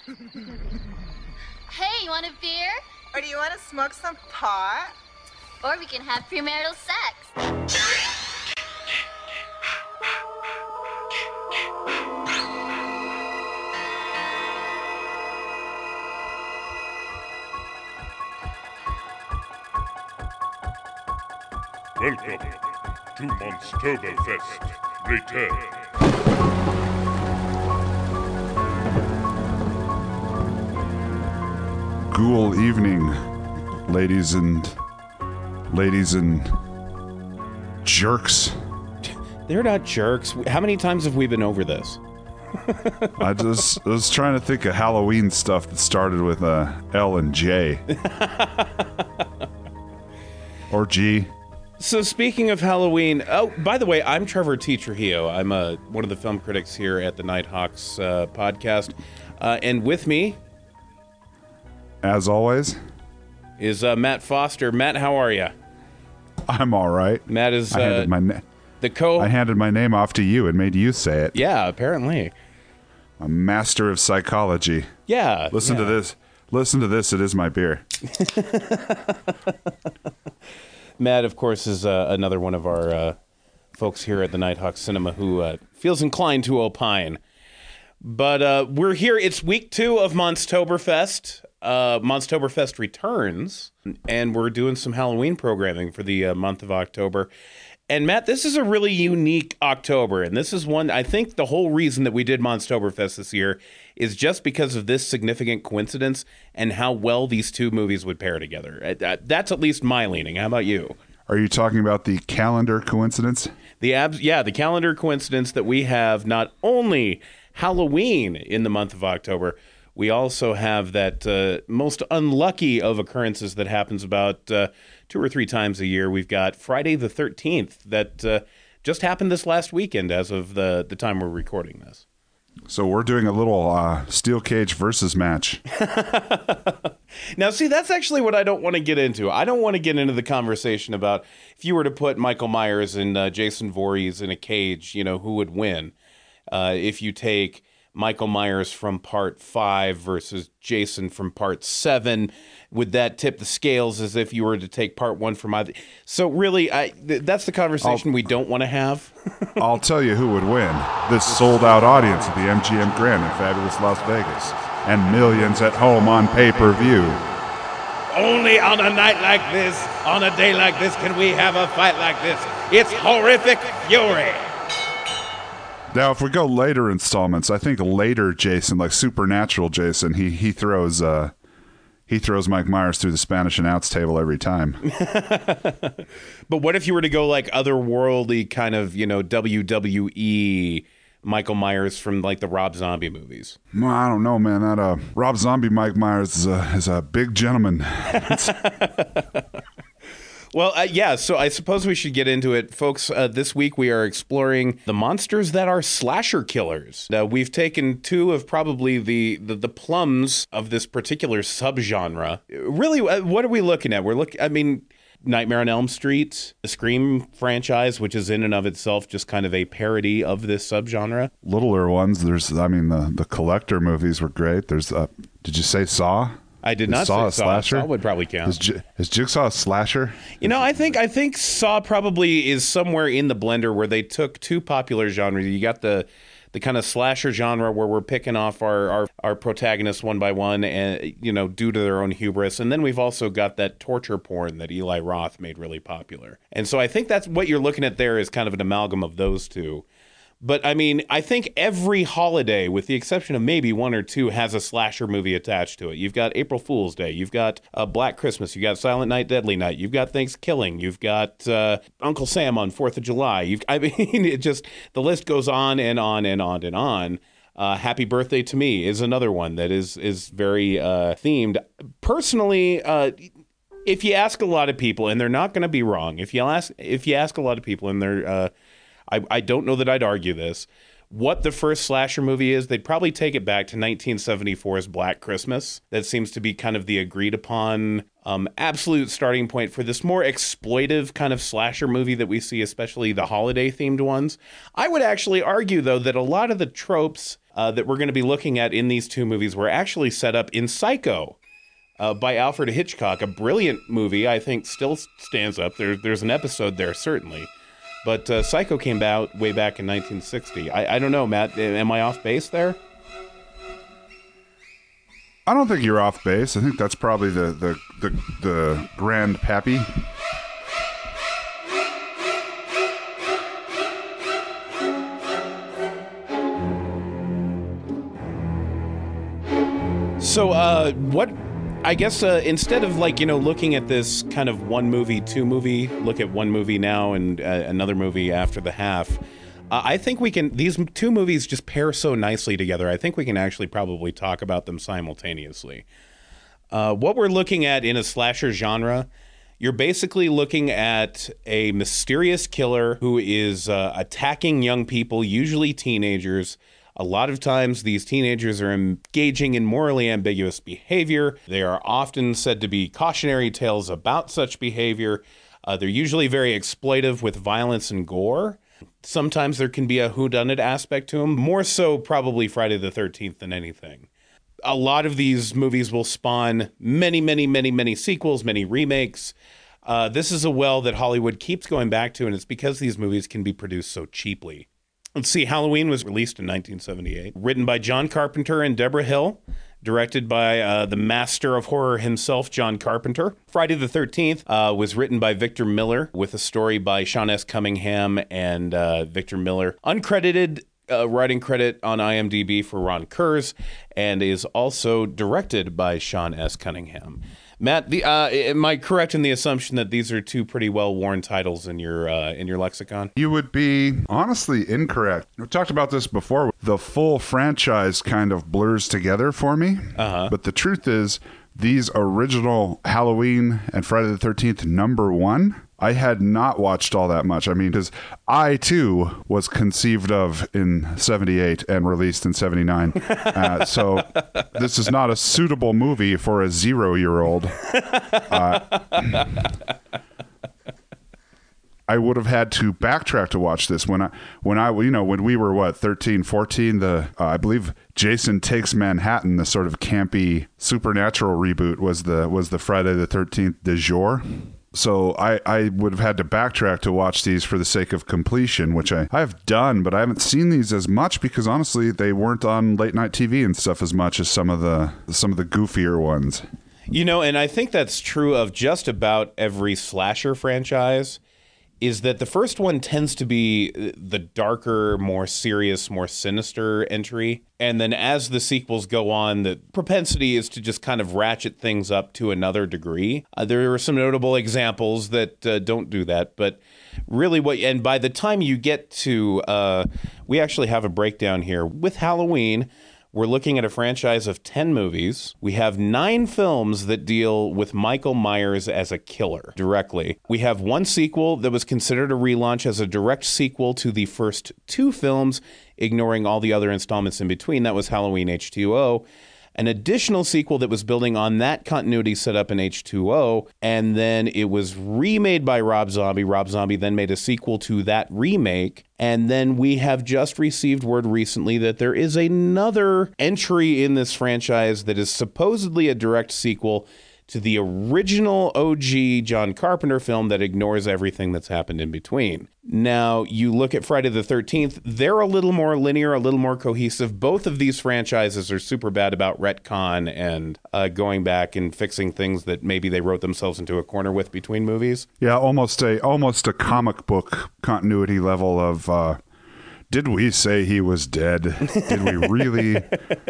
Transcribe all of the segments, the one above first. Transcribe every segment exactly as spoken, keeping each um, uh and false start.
Hey, you want a beer? Or do you want to smoke some pot? Or we can have premarital sex. Welcome to Monstoberfest Return. Ghoul evening, ladies and ladies and jerks. They're not jerks. How many times have we been over this? I just I was trying to think of Halloween stuff that started with uh, L and J. Or G. So speaking of Halloween, oh, by the way, I'm Trevor T. Trujillo. I'm uh, one of the film critics here at the Nighthawks uh, podcast. Uh, and with me, as always, is uh, Matt Foster. Matt, how are you? I'm all right. Matt is uh, I handed my na- the co. I handed my name off to you and made you say it. Yeah, apparently. A master of psychology. Yeah. Listen yeah. to this. Listen to this. It is my beer. Matt, of course, is uh, another one of our uh, folks here at the Nighthawk Cinema who uh, feels inclined to opine. But uh, we're here. It's week two of Monstoberfest. Uh, Monstoberfest returns, and we're doing some Halloween programming for the uh, month of October. And Matt, this is a really unique October, and this is one, I think the whole reason that we did Monstoberfest this year is just because of this significant coincidence and how well these two movies would pair together. That's at least my leaning. How about you? Are you talking about the calendar coincidence? The abs, yeah, the calendar coincidence that we have not only Halloween in the month of October, we also have that uh, most unlucky of occurrences that happens about uh, two or three times a year. We've got Friday the thirteenth that uh, just happened this last weekend as of the, the time we're recording this. So we're doing a little uh, steel cage versus match. Now, see, that's actually what I don't want to get into. I don't want to get into the conversation about if you were to put Michael Myers and uh, Jason Voorhees in a cage, you know, who would win? Uh, if you take Michael Myers from part five versus Jason from part seven, would that tip the scales as if you were to take part one from either? So really, I th- that's the conversation I'll, we don't want to have. I'll tell you who would win. This sold-out audience at the M G M Grand in fabulous Las Vegas. And millions at home on pay-per-view. Only on a night like this, on a day like this, can we have a fight like this. It's horrific fury. Now, if we go later installments, I think later Jason, like Supernatural Jason, he he throws uh, he throws Mike Myers through the Spanish announce table every time. But what if you were to go like otherworldly kind of, you know, W W E Michael Myers from like the Rob Zombie movies? Well, I don't know, man. That uh, Rob Zombie Mike Myers is a, is a big gentleman. Well, uh, yeah, so I suppose we should get into it. Folks, uh, this week we are exploring the monsters that are slasher killers. Now, we've taken two of probably the, the, the plums of this particular subgenre. Really, uh, what are we looking at? We're looking, I mean, Nightmare on Elm Street, the Scream franchise, which is in and of itself just kind of a parody of this subgenre. Littler ones, there's, I mean, the, the Collector movies were great. There's, uh, did you say Saw? I did is not Saw say a Saw. slasher? Saw would probably count. Is, J- is Jigsaw a slasher? You know, I think I think Saw probably is somewhere in the blender where they took two popular genres. You got the the kind of slasher genre where we're picking off our, our, our protagonists one by one and, you know, due to their own hubris. And then we've also got that torture porn that Eli Roth made really popular. And so I think that's what you're looking at there is kind of an amalgam of those two. But, I mean, I think every holiday, with the exception of maybe one or two, has a slasher movie attached to it. You've got April Fool's Day. You've got uh, Black Christmas. You've got Silent Night, Deadly Night. You've got Thanksgiving. You've got uh, Uncle Sam on fourth of July. You've, I mean, it just, the list goes on and on and on and on. Uh, Happy Birthday to Me is another one that is, is very uh, themed. Personally, uh, if you ask a lot of people, and they're not going to be wrong, if you ask if you ask a lot of people, and they're... Uh, I, I don't know that I'd argue this. what the first slasher movie is, they'd probably take it back to nineteen seventy-four's Black Christmas. That seems to be kind of the agreed upon um, absolute starting point for this more exploitive kind of slasher movie that we see, especially the holiday-themed ones. I would actually argue, though, that a lot of the tropes uh, that we're going to be looking at in these two movies were actually set up in Psycho uh, by Alfred Hitchcock, a brilliant movie, I think still stands up. There, there's an episode there, certainly. But uh, Psycho came out way back in nineteen sixty. I, I don't know, Matt. Am I off base there? I don't think you're off base. I think that's probably the the the, the grand pappy. So, uh, what? I guess uh, instead of like, you know, looking at this kind of one movie, two movie, look at one movie now and uh, another movie after the half, uh, I think we can, these two movies just pair so nicely together. I think we can actually probably talk about them simultaneously. Uh, what we're looking at in a slasher genre, you're basically looking at a mysterious killer who is uh, attacking young people, usually teenagers. A lot of times these teenagers are engaging in morally ambiguous behavior. They are often said to be cautionary tales about such behavior. Uh, they're usually very exploitive with violence and gore. Sometimes there can be a whodunit aspect to them, more so probably Friday the thirteenth than anything. A lot of these movies will spawn many, many, many, many sequels, many remakes. Uh, this is a well that Hollywood keeps going back to, and it's because these movies can be produced so cheaply. Let's see, Halloween was released in nineteen seventy-eight, written by John Carpenter and Deborah Hill, directed by uh, the master of horror himself, John Carpenter. Friday the thirteenth uh, was written by Victor Miller, with a story by Sean S. Cunningham and uh, Victor Miller. Uncredited uh, writing credit on IMDb for Ron Kurz, and is also directed by Sean S. Cunningham. Matt, the, uh, am I correct in the assumption that these are two pretty well-worn titles in your uh, in your lexicon? You would be honestly incorrect. We talked about this before. The full franchise kind of blurs together for me. Uh-huh. But the truth is, these original Halloween and Friday the thirteenth number one, I had not watched all that much. I mean, because I, too, was conceived of in seventy-eight and released in seventy-nine. Uh, so this is not a suitable movie for a zero-year-old. Uh, I would have had to backtrack to watch this when I, when I, you know, when we were, what, thirteen, fourteen, the, uh, I believe Jason Takes Manhattan, the sort of campy supernatural reboot was the, was the Friday the thirteenth du jour. So I, I would have had to backtrack to watch these for the sake of completion, which I, I have done, but I haven't seen these as much because honestly, they weren't on late night T V and stuff as much as some of the some of the goofier ones. You know, and I think that's true of just about every slasher franchise, is that the first one tends to be the darker, more serious, more sinister entry. And then as the sequels go on, the propensity is to just kind of ratchet things up to another degree. Uh, there are some notable examples that uh, don't do that. But really what, and by the time you get to, uh, we actually have a breakdown here. With Halloween, we're looking at a franchise of ten movies. We have nine films that deal with Michael Myers as a killer directly. We have one sequel that was considered a relaunch as a direct sequel to the first two films, ignoring all the other installments in between. That was Halloween H two O. An additional sequel that was building on that continuity set up in H two O, and then it was remade by Rob Zombie. Rob Zombie then made a sequel to that remake, and then we have just received word recently that there is another entry in this franchise that is supposedly a direct sequel to the original O G John Carpenter film that ignores everything that's happened in between. Now, you look at Friday the thirteenth, they're a little more linear, a little more cohesive. Both of these franchises are super bad about retcon and uh, going back and fixing things that maybe they wrote themselves into a corner with between movies. Yeah, almost a almost a comic book continuity level of... Uh Did we say he was dead? Did we really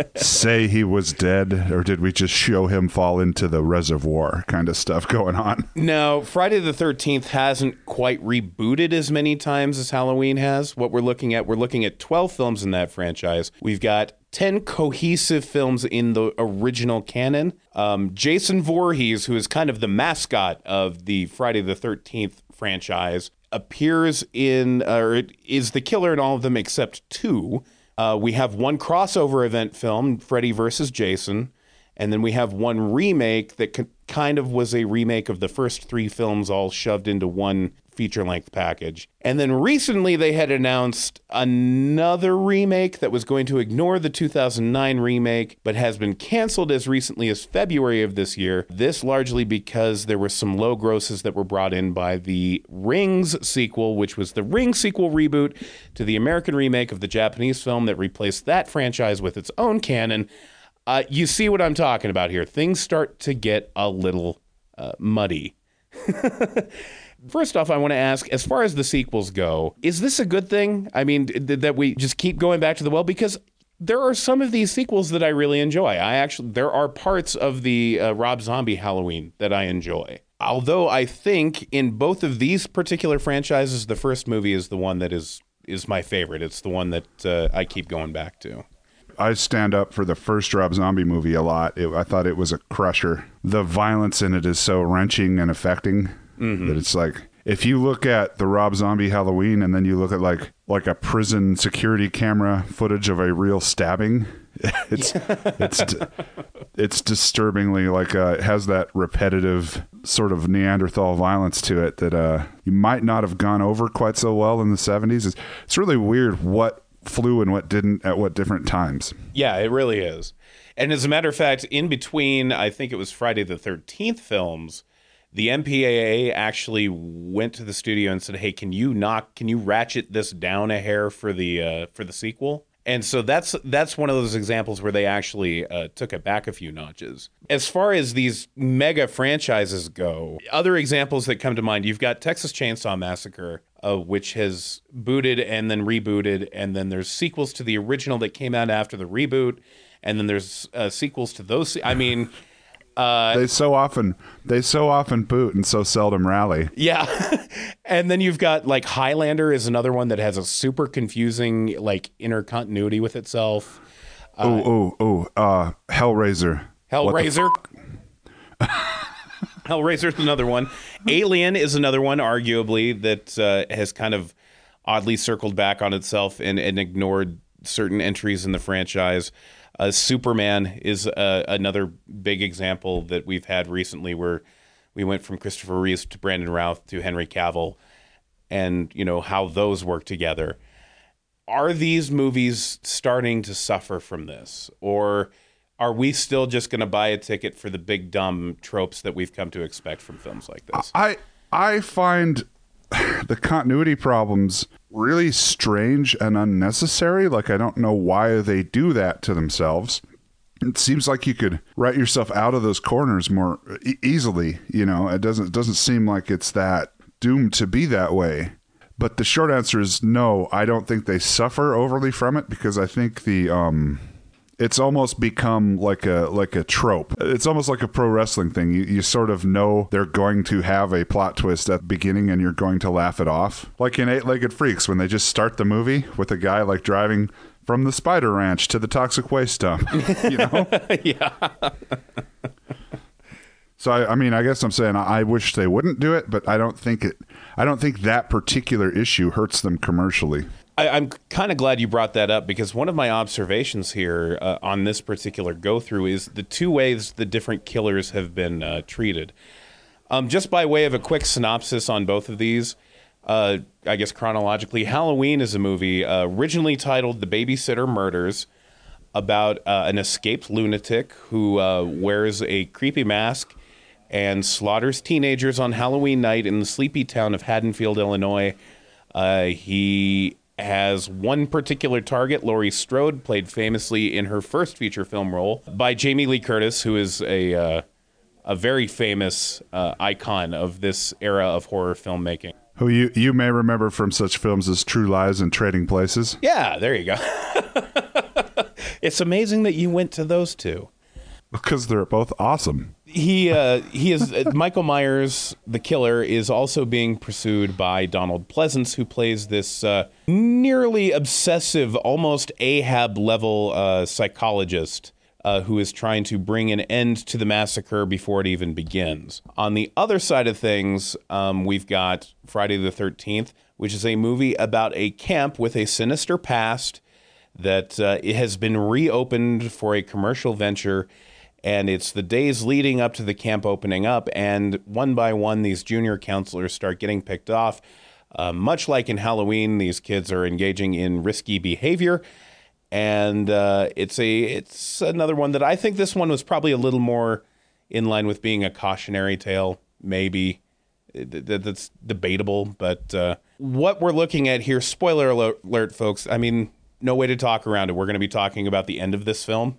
say he was dead? Or did we just show him fall into the reservoir kind of stuff going on? No, Friday the thirteenth hasn't quite rebooted as many times as Halloween has. What we're looking at, we're looking at twelve films in that franchise. We've got ten cohesive films in the original canon. Um, Jason Voorhees, who is kind of the mascot of the Friday the thirteenth franchise, appears in, or it is the killer in all of them except two. Uh, we have one crossover event film, Freddy versus Jason, and then we have one remake that c- kind of was a remake of the first three films all shoved into one feature-length package. And then recently they had announced another remake that was going to ignore the two thousand nine remake, but has been canceled as recently as February of this year. This largely because there were some low grosses that were brought in by the Rings sequel, which was the Ring sequel reboot to the American remake of the Japanese film that replaced that franchise with its own canon. Uh, you see what I'm talking about here. Things start to get a little uh, muddy. First off, I want to ask, as far as the sequels go, is this a good thing? I mean, th- that we just keep going back to the well? Because there are some of these sequels that I really enjoy. I actually, there are parts of the uh, Rob Zombie Halloween that I enjoy. Although I think in both of these particular franchises, the first movie is the one that is is my favorite. It's the one that uh, I keep going back to. I stand up for the first Rob Zombie movie a lot. It, I thought it was a crusher. The violence in it is so wrenching and affecting mm-hmm. that it's like, if you look at the Rob Zombie Halloween and then you look at like like a prison security camera footage of a real stabbing, it's it's it's disturbingly like uh, it has that repetitive sort of Neanderthal violence to it that uh, you might not have gone over quite so well in the seventies. It's, it's really weird what flew and what didn't at what different times. Yeah, it really is. And as a matter of fact, in between, I think it was Friday the thirteenth films, the M P A A actually went to the studio and said, "Hey, can you knock, can you ratchet this down a hair for the uh, for the sequel?" And so that's that's one of those examples where they actually uh, took it back a few notches. As far as these mega franchises go, other examples that come to mind, you've got Texas Chainsaw Massacre, uh, which has booted and then rebooted, and then there's sequels to the original that came out after the reboot, and then there's uh, sequels to those. I mean... Uh, they so often they so often boot and so seldom rally. Yeah. And then you've got like Highlander is another one that has a super confusing like inner continuity with itself. Oh, oh, oh, uh, Hellraiser. Hellraiser. Hellraiser's another one. Alien is another one, arguably, that uh, has kind of oddly circled back on itself and, and ignored certain entries in the franchise. Uh, Superman is uh, another big example that we've had recently where we went from Christopher Reeves to Brandon Routh to Henry Cavill and, you know, how those work together. Are these movies starting to suffer from this? Or are we still just going to buy a ticket for the big dumb tropes that we've come to expect from films like this? I I find the continuity problems really strange and unnecessary. Like, I don't know why they do that to themselves. It seems like you could write yourself out of those corners more e- easily. You know, it doesn't it doesn't seem like it's that doomed to be that way. But the short answer is no. I don't think they suffer overly from it because I think the um, it's almost become like a like a trope. It's almost like a pro wrestling thing. You you sort of know they're going to have a plot twist at the beginning and you're going to laugh it off. Like in Eight-Legged Freaks when they just start the movie with a guy like driving from the Spider Ranch to the toxic waste dump, you know? Yeah. So I, I mean, I guess I'm saying I wish they wouldn't do it, but I don't think it I don't think that particular issue hurts them commercially. I, I'm kind of glad you brought that up because one of my observations here uh, on this particular go-through is the two ways the different killers have been uh, treated. Um, just by way of a quick synopsis on both of these, uh, I guess chronologically, Halloween is a movie uh, originally titled The Babysitter Murders, about uh, an escaped lunatic who uh, wears a creepy mask and slaughters teenagers on Halloween night in the sleepy town of Haddonfield, Illinois. Uh, he... has one particular target, Laurie Strode, played famously in her first feature film role by Jamie Lee Curtis, who is a uh, a very famous uh, icon of this era of horror filmmaking. Who you, you may remember from such films as True Lies and Trading Places. Yeah, there you go. It's amazing that you went to those two. Because they're both awesome. He uh, he is uh, Michael Myers, the killer, is also being pursued by Donald Pleasance, who plays this uh, nearly obsessive, almost Ahab level uh, psychologist uh, who is trying to bring an end to the massacre before it even begins. On the other side of things, um, we've got Friday the thirteenth, which is a movie about a camp with a sinister past that uh, it has been reopened for a commercial venture, and it's the days leading up to the camp opening up, and one by one, these junior counselors start getting picked off. Uh, much like in Halloween, these kids are engaging in risky behavior, and uh, it's a it's another one that I think this one was probably a little more in line with being a cautionary tale, maybe. That's debatable, but uh, what we're looking at here, spoiler alert, folks, I mean, no way to talk around it. We're going to be talking about the end of this film.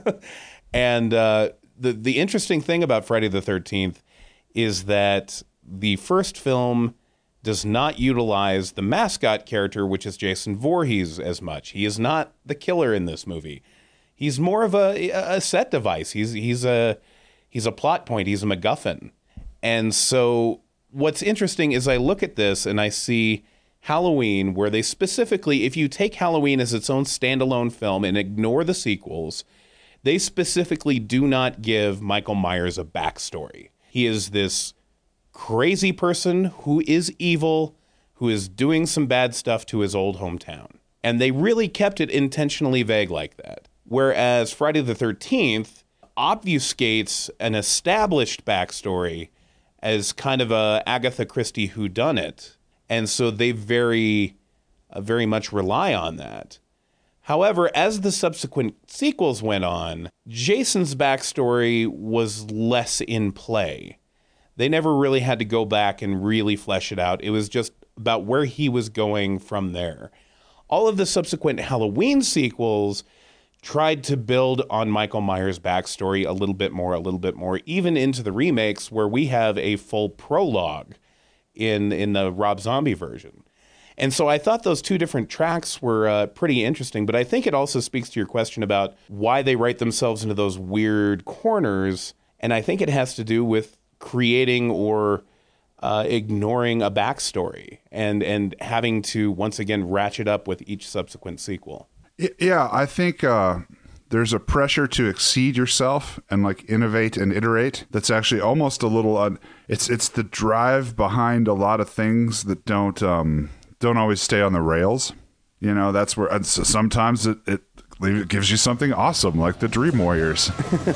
And uh, the, the interesting thing about Friday the thirteenth is that the first film does not utilize the mascot character, which is Jason Voorhees, as much. He is not the killer in this movie. He's more of a, a set device. He's he's a he's a plot point. He's a MacGuffin. And so what's interesting is I look at this and I see Halloween, where they specifically, if you take Halloween as its own standalone film and ignore the sequels, they specifically do not give Michael Myers a backstory. He is this crazy person who is evil, who is doing some bad stuff to his old hometown. And they really kept it intentionally vague like that. Whereas Friday the thirteenth obfuscates an established backstory as kind of a Agatha Christie whodunit. And so they very, uh, very much rely on that. However, as the subsequent sequels went on, Jason's backstory was less in play. They never really had to go back and really flesh it out. It was just about where he was going from there. All of the subsequent Halloween sequels tried to build on Michael Myers' backstory a little bit more, a little bit more, even into the remakes where we have a full prologue in, in the Rob Zombie version. And so I thought those two different tracks were uh, pretty interesting, but I think it also speaks to your question about why they write themselves into those weird corners. And I think it has to do with creating or uh, ignoring a backstory and, and having to, once again, ratchet up with each subsequent sequel. Yeah, I think uh, there's a pressure to exceed yourself and like innovate and iterate. That's actually almost a little. Un- it's it's the drive behind a lot of things that don't um, don't always stay on the rails. You know, that's where and so sometimes it, it it gives you something awesome like the Dream Warriors.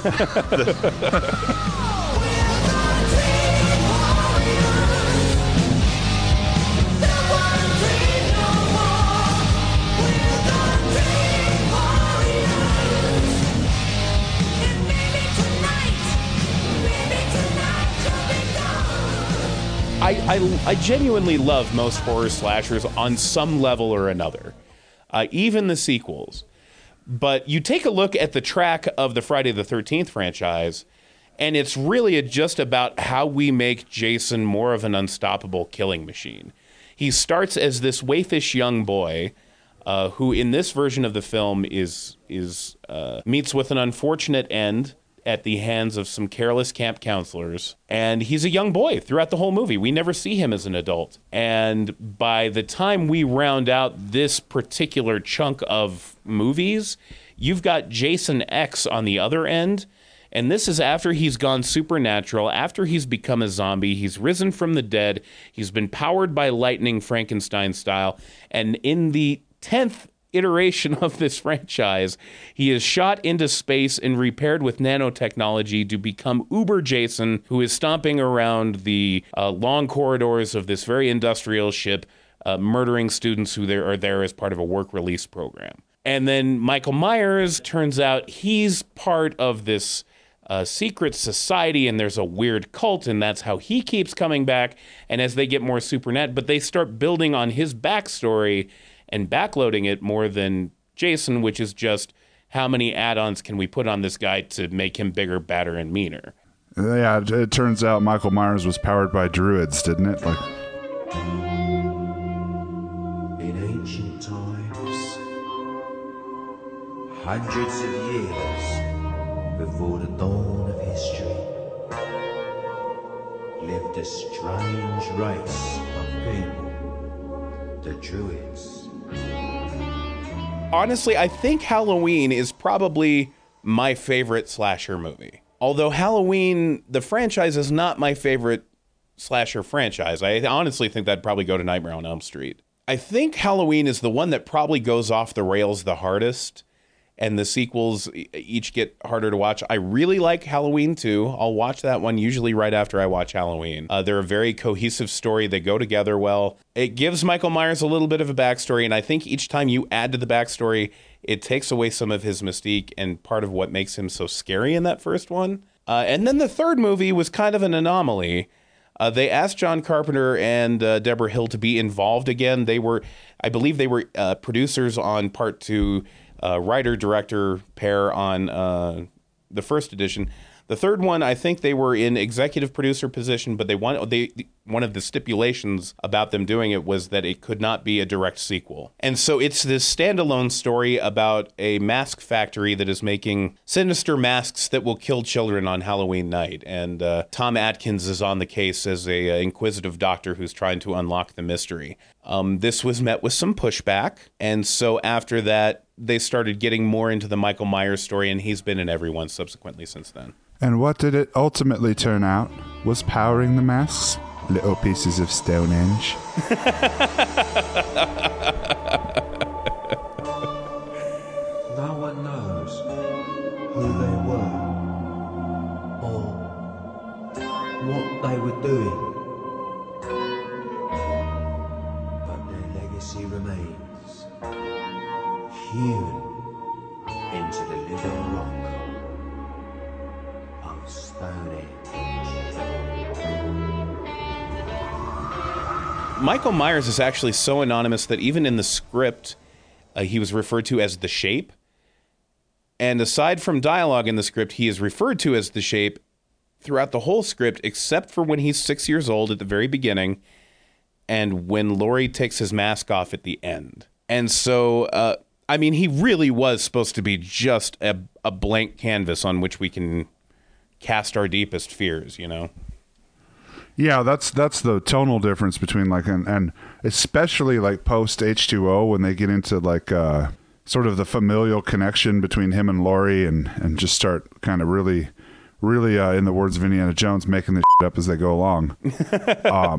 I, I, I genuinely love most horror slashers on some level or another, uh, even the sequels. But you take a look at the track of the Friday the thirteenth franchise, and it's really just about how we make Jason more of an unstoppable killing machine. He starts as this waifish young boy uh, who, in this version of the film, is is uh, meets with an unfortunate end at the hands of some careless camp counselors. And he's a young boy throughout the whole movie. We never see him as an adult. And by the time we round out this particular chunk of movies, you've got Jason X on the other end. And this is after he's gone supernatural, after he's become a zombie, he's risen from the dead, he's been powered by lightning Frankenstein style. And in the tenth iteration of this franchise, he is shot into space and repaired with nanotechnology to become Uber Jason, who is stomping around the uh, long corridors of this very industrial ship, uh, murdering students who there are there as part of a work release program. And then Michael Myers, turns out he's part of this uh, secret society, and there's a weird cult, and that's how he keeps coming back. And as they get more supernat, but they start building on his backstory and backloading it more than Jason, which is just how many add-ons can we put on this guy to make him bigger, badder, and meaner. Yeah, it, it turns out Michael Myers was powered by druids, didn't it? Like, in ancient times, hundreds of years before the dawn of history, lived a strange race of people, the druids. Honestly, I think Halloween is probably my favorite slasher movie. Although Halloween, the franchise, is not my favorite slasher franchise. I honestly think that'd probably go to Nightmare on Elm Street. I think Halloween is the one that probably goes off the rails the hardest, and the sequels each get harder to watch. I really like Halloween two. I'll watch that one usually right after I watch Halloween. Uh, they're a very cohesive story. They go together well. It gives Michael Myers a little bit of a backstory, and I think each time you add to the backstory, it takes away some of his mystique and part of what makes him so scary in that first one. Uh, and then the third movie was kind of an anomaly. Uh, they asked John Carpenter and uh, Deborah Hill to be involved again. They were, I believe they were uh, producers on part two, uh, writer-director pair on uh, the first edition. The third one, I think they were in executive producer position, but they want they one of the stipulations about them doing it was that it could not be a direct sequel. And so it's this standalone story about a mask factory that is making sinister masks that will kill children on Halloween night. And uh, Tom Atkins is on the case as a uh, inquisitive doctor who's trying to unlock the mystery. Um, this was met with some pushback, and so after that, they started getting more into the Michael Myers story, and he's been in every one subsequently since then. And what did it ultimately turn out? Was powering the masks little pieces of Stonehenge? No one knows who they were or what they were doing. But their legacy remains, hewn into the living rock of Stonehenge. Michael Myers is actually so anonymous that even in the script, uh, he was referred to as the Shape. And aside from dialogue in the script, he is referred to as the Shape throughout the whole script, except for when he's six years old at the very beginning and when Laurie takes his mask off at the end. And so, uh, I mean, he really was supposed to be just a, a blank canvas on which we can cast our deepest fears, you know? Yeah, that's that's the tonal difference between like and, and especially like post H two O when they get into like uh, sort of the familial connection between him and Laurie and, and just start kind of really, really uh, in the words of Indiana Jones, making this shit up as they go along. um,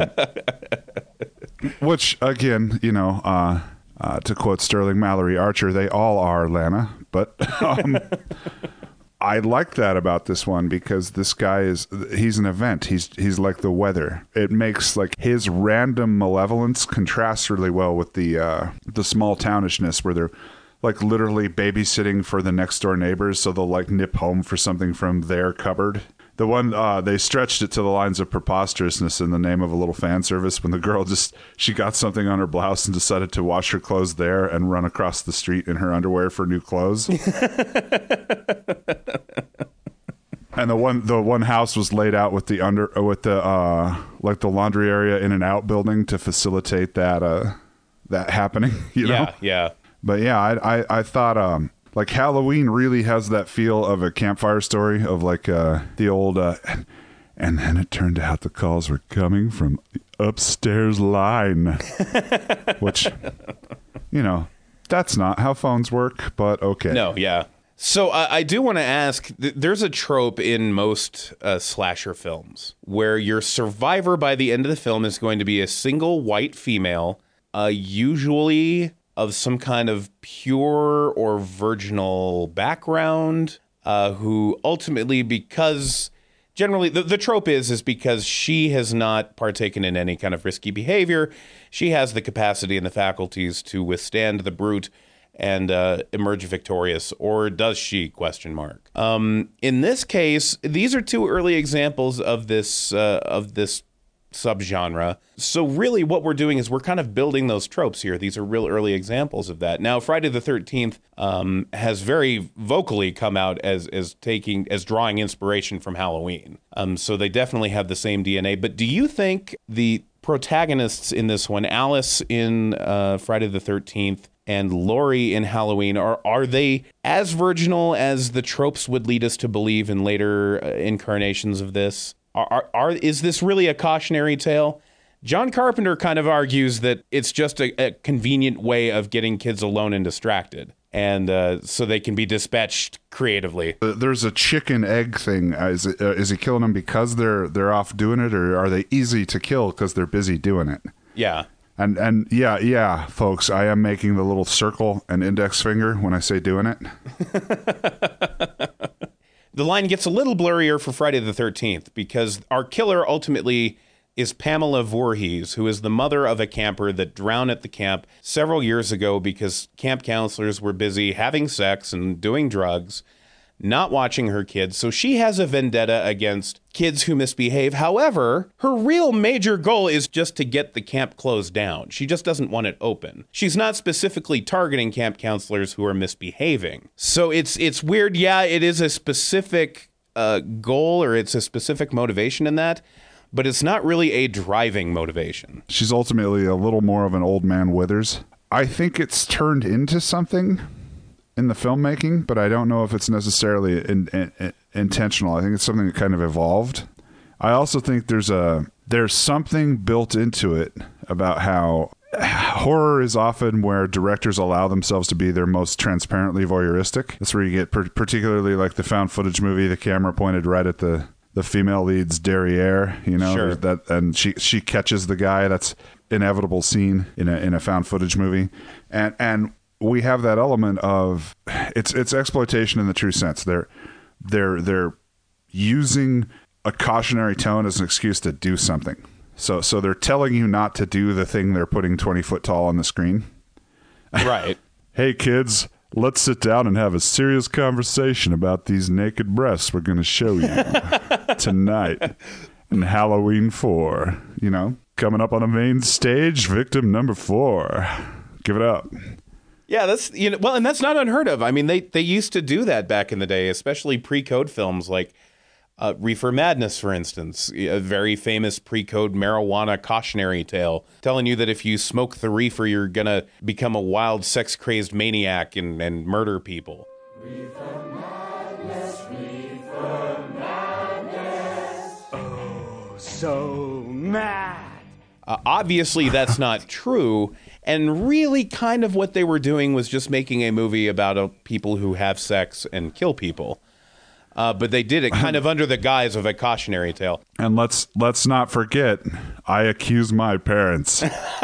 which again, you know, uh, uh, to quote Sterling Mallory Archer, they all are, Lana. But um, I like that about this one because this guy is, he's an event. He's he's like the weather. It makes like his random malevolence contrasts really well with the uh, the small townishness where they're like literally babysitting for the next door neighbors. So they'll like nip home for something from their cupboard. The one, uh, they stretched it to the lines of preposterousness in the name of a little fan service when the girl just, she got something on her blouse and decided to wash her clothes there and run across the street in her underwear for new clothes. And the one, the one house was laid out with the under, with the, uh, like the laundry area in an outbuilding to facilitate that, uh, that happening, you know? Yeah, yeah. But yeah, I, I, I thought, um, like Halloween really has that feel of a campfire story of like uh, the old, uh, and, and then it turned out the calls were coming from the upstairs line, which, you know, that's not how phones work, but okay. No, yeah. So uh, I do want to ask, th- there's a trope in most uh, slasher films where your survivor by the end of the film is going to be a single white female, uh, usually of some kind of pure or virginal background, uh, who ultimately, because generally the, the trope is, is because she has not partaken in any kind of risky behavior, she has the capacity and the faculties to withstand the brute and uh, emerge victorious, or does she, question mark. Um, in this case, these are two early examples of this, uh, of this subgenre. So really what we're doing is we're kind of building those tropes here. These are real early examples of that. Now, Friday the thirteenth um, has very vocally come out as as taking as drawing inspiration from Halloween. Um, so they definitely have the same D N A. But do you think the protagonists in this one, Alice in uh, Friday the thirteenth and Laurie in Halloween, are are they as virginal as the tropes would lead us to believe in later uh, incarnations of this? Are, are, are is this really a cautionary tale? John Carpenter kind of argues that it's just a, a convenient way of getting kids alone and distracted. and uh, so they can be dispatched creatively. Uh, There's a chicken egg thing. Uh, Is it, uh, is he killing them because they're they're off doing it, or are they easy to kill because they're busy doing it? Yeah. And and yeah, yeah, folks, I am making the little circle and index finger when I say doing it. The line gets a little blurrier for Friday the thirteenth because our killer ultimately is Pamela Voorhees, who is the mother of a camper that drowned at the camp several years ago because camp counselors were busy having sex and doing drugs, not watching her kids. So she has a vendetta against kids who misbehave. However, her real major goal is just to get the camp closed down. She just doesn't want it open. She's not specifically targeting camp counselors who are misbehaving. So it's it's weird. Yeah, it is a specific uh, goal, or it's a specific motivation in that, but it's not really a driving motivation. She's ultimately a little more of an old man Withers. I think it's turned into something in the filmmaking, but I don't know if it's necessarily in, in, in, intentional. I think it's something that kind of evolved. I also think there's a there's something built into it about how horror is often where directors allow themselves to be their most transparently voyeuristic. That's where you get per- particularly like the found footage movie, the camera pointed right at the the female lead's derriere, you know, Sure. that, and she she catches the guy. That's inevitable scene in a in a found footage movie, and and we have that element of it's it's exploitation in the true sense. They're they're they're using a cautionary tone as an excuse to do something. So so they're telling you not to do the thing they're putting twenty foot tall on the screen. Right. Hey kids, let's sit down and have a serious conversation about these naked breasts we're going to show you tonight in Halloween four. You know, coming up on the main stage, victim number four. Give it up. Yeah, that's, you know, well, and that's not unheard of. I mean, they, they used to do that back in the day, especially pre-code films like uh, Reefer Madness, for instance, a very famous pre-code marijuana cautionary tale telling you that if you smoke the reefer, you're going to become a wild, sex-crazed maniac and, and murder people. Reefer Madness, Reefer Madness. Oh, so mad. Uh, obviously, that's not true. And really kind of what they were doing was just making a movie about uh, people who have sex and kill people. Uh, but they did it kind of under the guise of a cautionary tale. And let's let's not forget, I accuse my parents.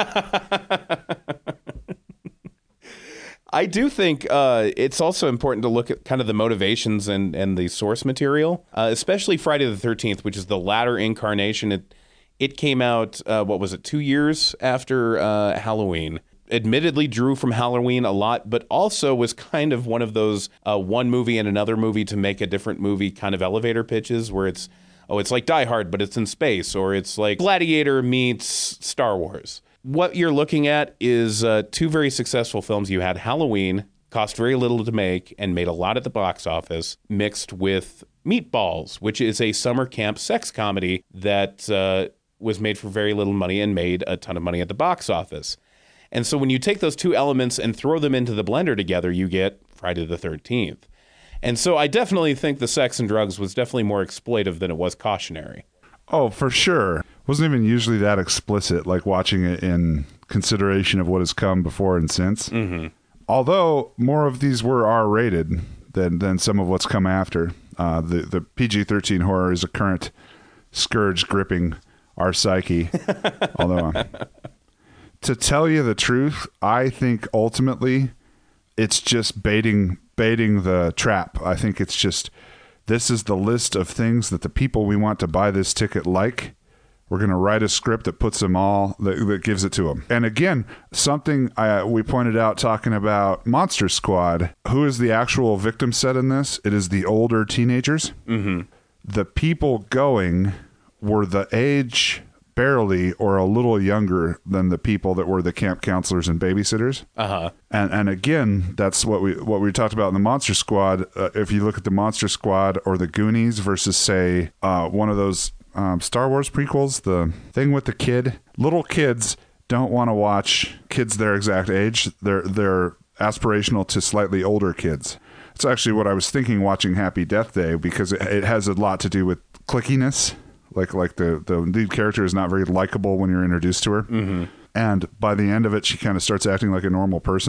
I do think uh, it's also important to look at kind of the motivations and, and the source material, uh, especially Friday the thirteenth, which is the latter incarnation. It, It came out, uh, what was it, two years after uh, Halloween. Admittedly drew from Halloween a lot, but also was kind of one of those uh, one movie and another movie to make a different movie kind of elevator pitches where it's, oh, it's like Die Hard, but it's in space, or it's like Gladiator meets Star Wars. What you're looking at is uh, two very successful films. You had Halloween, cost very little to make, and made a lot at the box office, mixed with Meatballs, which is a summer camp sex comedy that uh, was made for very little money and made a ton of money at the box office. And so when you take those two elements and throw them into the blender together, you get Friday the thirteenth. And so I definitely think the sex and drugs was definitely more exploitive than it was cautionary. Oh, for sure. Wasn't even usually that explicit, like watching it in consideration of what has come before and since. Mm-hmm. Although more of these were R-rated than than some of what's come after. Uh, the, the P G thirteen horror is a current scourge gripping our psyche. Although, um, to tell you the truth, I think ultimately it's just baiting baiting the trap. I think it's just, this is the list of things that the people we want to buy this ticket like. We're going to write a script that puts them all, that, that gives it to them. And again, something I, we pointed out talking about Monster Squad, who is the actual victim set in this? It is the older teenagers. Mm-hmm. The people going were the age barely or a little younger than the people that were the camp counselors and babysitters. Uh-huh. And and again, that's what we what we talked about in the Monster Squad. Uh, if you look at the Monster Squad or the Goonies versus, say, uh, one of those um, Star Wars prequels, the thing with the kid, little kids don't want to watch kids their exact age. They're they're aspirational to slightly older kids. It's actually what I was thinking watching Happy Death Day, because it, it has a lot to do with clickiness. Like like the, the lead character is not very likable when you're introduced to her. Mm-hmm. And by the end of it, she kind of starts acting like a normal person.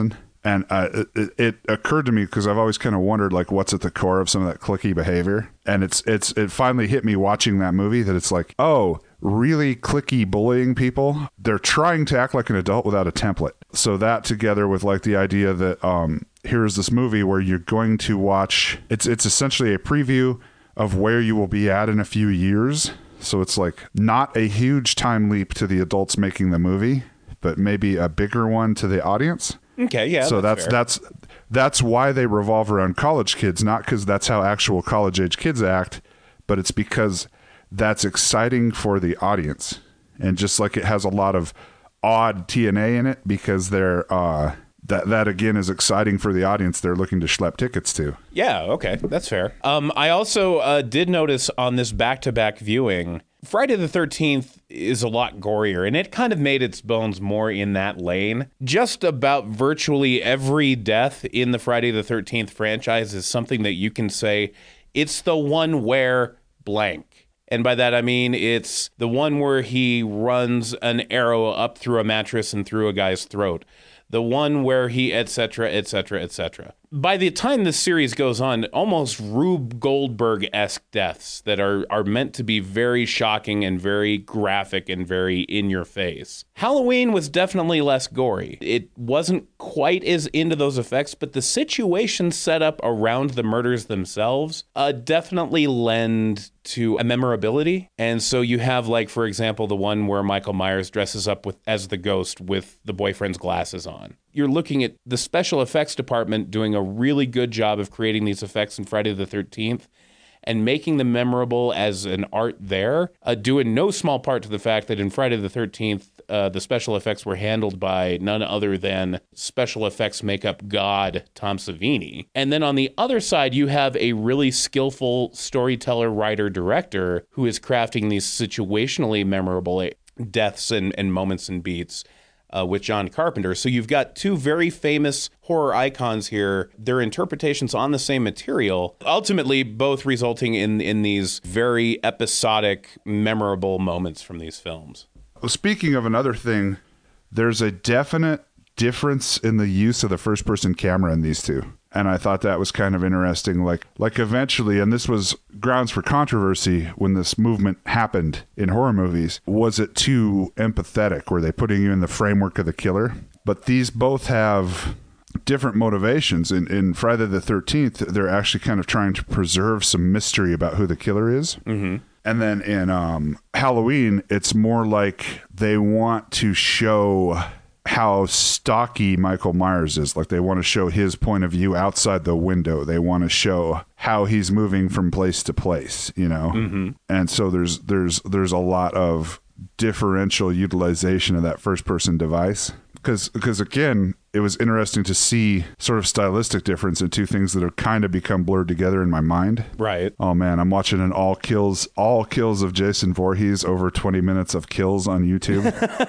And uh, it, it occurred to me because I've always kind of wondered like what's at the core of some of that cliquey behavior. And it's it's it finally hit me watching that movie that it's like, oh, really cliquey bullying people. They're trying to act like an adult without a template. So that together with like the idea that um, here's this movie where you're going to watch. It's it's essentially a preview of where you will be at in a few years. So it's like not a huge time leap to the adults making the movie, but maybe a bigger one to the audience. Okay, yeah. So that's that's that's, that's why they revolve around college kids, not because that's how actual college age kids act, but it's because that's exciting for the audience. And just like it has a lot of odd T N A in it because they're uh that that again is exciting for the audience they're looking to schlep tickets to. Yeah, okay, that's fair. Um, I also uh, did notice on this back-to-back viewing, Friday the thirteenth is a lot gorier, and it kind of made its bones more in that lane. Just about virtually every death in the Friday the thirteenth franchise is something that you can say, it's the one where blank. And by that I mean it's the one where he runs an arrow up through a mattress and through a guy's throat. The one where he et cetera, et cetera, et cetera. By the time this series goes on, almost Rube Goldberg-esque deaths that are, are meant to be very shocking and very graphic and very in your face. Halloween was definitely less gory. It wasn't quite as into those effects, but the situation set up around the murders themselves uh, definitely lend to a memorability. And so you have, like, for example, the one where Michael Myers dresses up with as the ghost with the boyfriend's glasses on. You're looking at the special effects department doing a really good job of creating these effects in Friday the thirteenth and making them memorable as an art there, uh, due in no small part to the fact that in Friday the thirteenth, uh, the special effects were handled by none other than special effects makeup god Tom Savini. And then on the other side, you have a really skillful storyteller, writer, director who is crafting these situationally memorable deaths and, and moments and beats. Uh, with John Carpenter. So you've got two very famous horror icons here, their interpretations on the same material, ultimately both resulting in, in these very episodic, memorable moments from these films. Well, speaking of another thing, there's a definite difference in the use of the first-person camera in these two. And I thought that was kind of interesting. Like, like eventually, and this was grounds for controversy when this movement happened in horror movies, was it too empathetic? Were they putting you in the framework of the killer? But these both have different motivations. In, in Friday the thirteenth, they're actually kind of trying to preserve some mystery about who the killer is. Mm-hmm. And then in um, Halloween, it's more like they want to show how stocky Michael Myers is. Like they want to show his point of view outside the window. They want to show how he's moving from place to place, you know? Mm-hmm. And so there's there's there's a lot of differential utilization of that first person device. Because, because again, it was interesting to see sort of stylistic difference in two things that have kind of become blurred together in my mind. Right. Oh man, I'm watching an all kills, all kills of Jason Voorhees, over twenty minutes of kills on YouTube.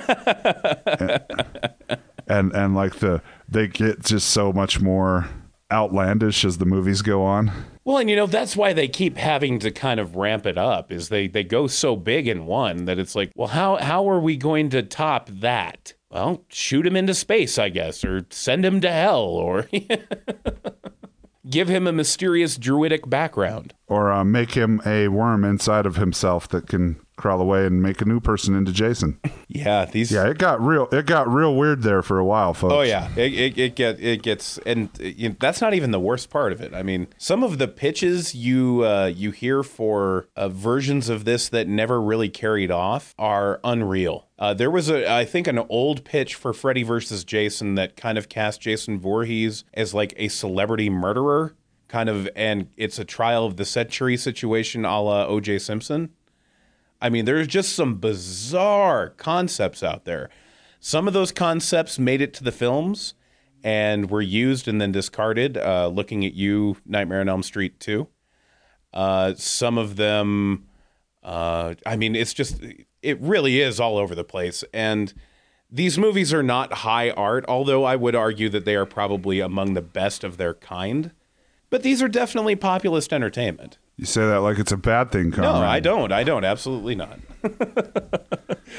and, and and like the they get just so much more outlandish as the movies go on. Well, and you know, that's why they keep having to kind of ramp it up, is they, they go so big in one that it's like, well, how how are we going to top that? Well, shoot him into space, I guess, or send him to hell, or give him a mysterious druidic background. Or uh, make him a worm inside of himself that can crawl away and make a new person into Jason. Yeah, these. Yeah, it got real. It got real weird there for a while, folks. Oh yeah, it it, it get it gets, and you know, that's not even the worst part of it. I mean, some of the pitches you uh, you hear for uh, versions of this that never really carried off are unreal. Uh, there was a, I think, an old pitch for Freddy versus Jason that kind of cast Jason Voorhees as like a celebrity murderer, kind of, and it's a trial of the century situation, a la O J Simpson. I mean, there's just some bizarre concepts out there. Some of those concepts made it to the films and were used and then discarded. Uh, looking at you, Nightmare on Elm Street two. Uh, some of them, uh, I mean, it's just, it really is all over the place. And these movies are not high art, although I would argue that they are probably among the best of their kind. But these are definitely populist entertainment. You say that like it's a bad thing, Conrad. No, I don't. I don't. Absolutely not.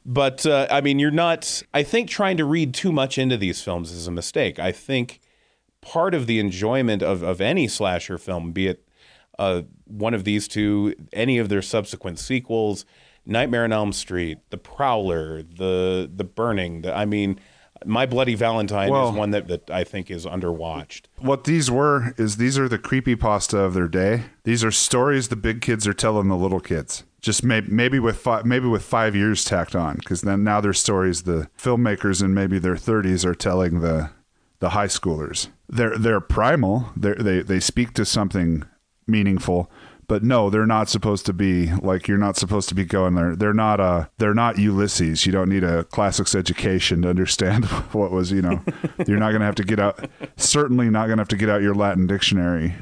But, uh, I mean, you're not... I think trying to read too much into these films is a mistake. I think part of the enjoyment of, of any slasher film, be it uh, one of these two, any of their subsequent sequels, Nightmare on Elm Street, The Prowler, The the Burning, the, I mean... My Bloody Valentine well, is one that, that I think is underwatched. What these were is these are the creepypasta of their day. These are stories the big kids are telling the little kids. Just maybe, maybe with five, maybe with five years tacked on, because then now they're stories the filmmakers in maybe their thirties are telling the the high schoolers. They're they're primal. They they they speak to something meaningful. But no, they're not supposed to be like, you're not supposed to be going there. They're not uh they're not Ulysses. You don't need a classics education to understand what was, you know, you're not going to have to get out, certainly not going to have to get out your Latin dictionary.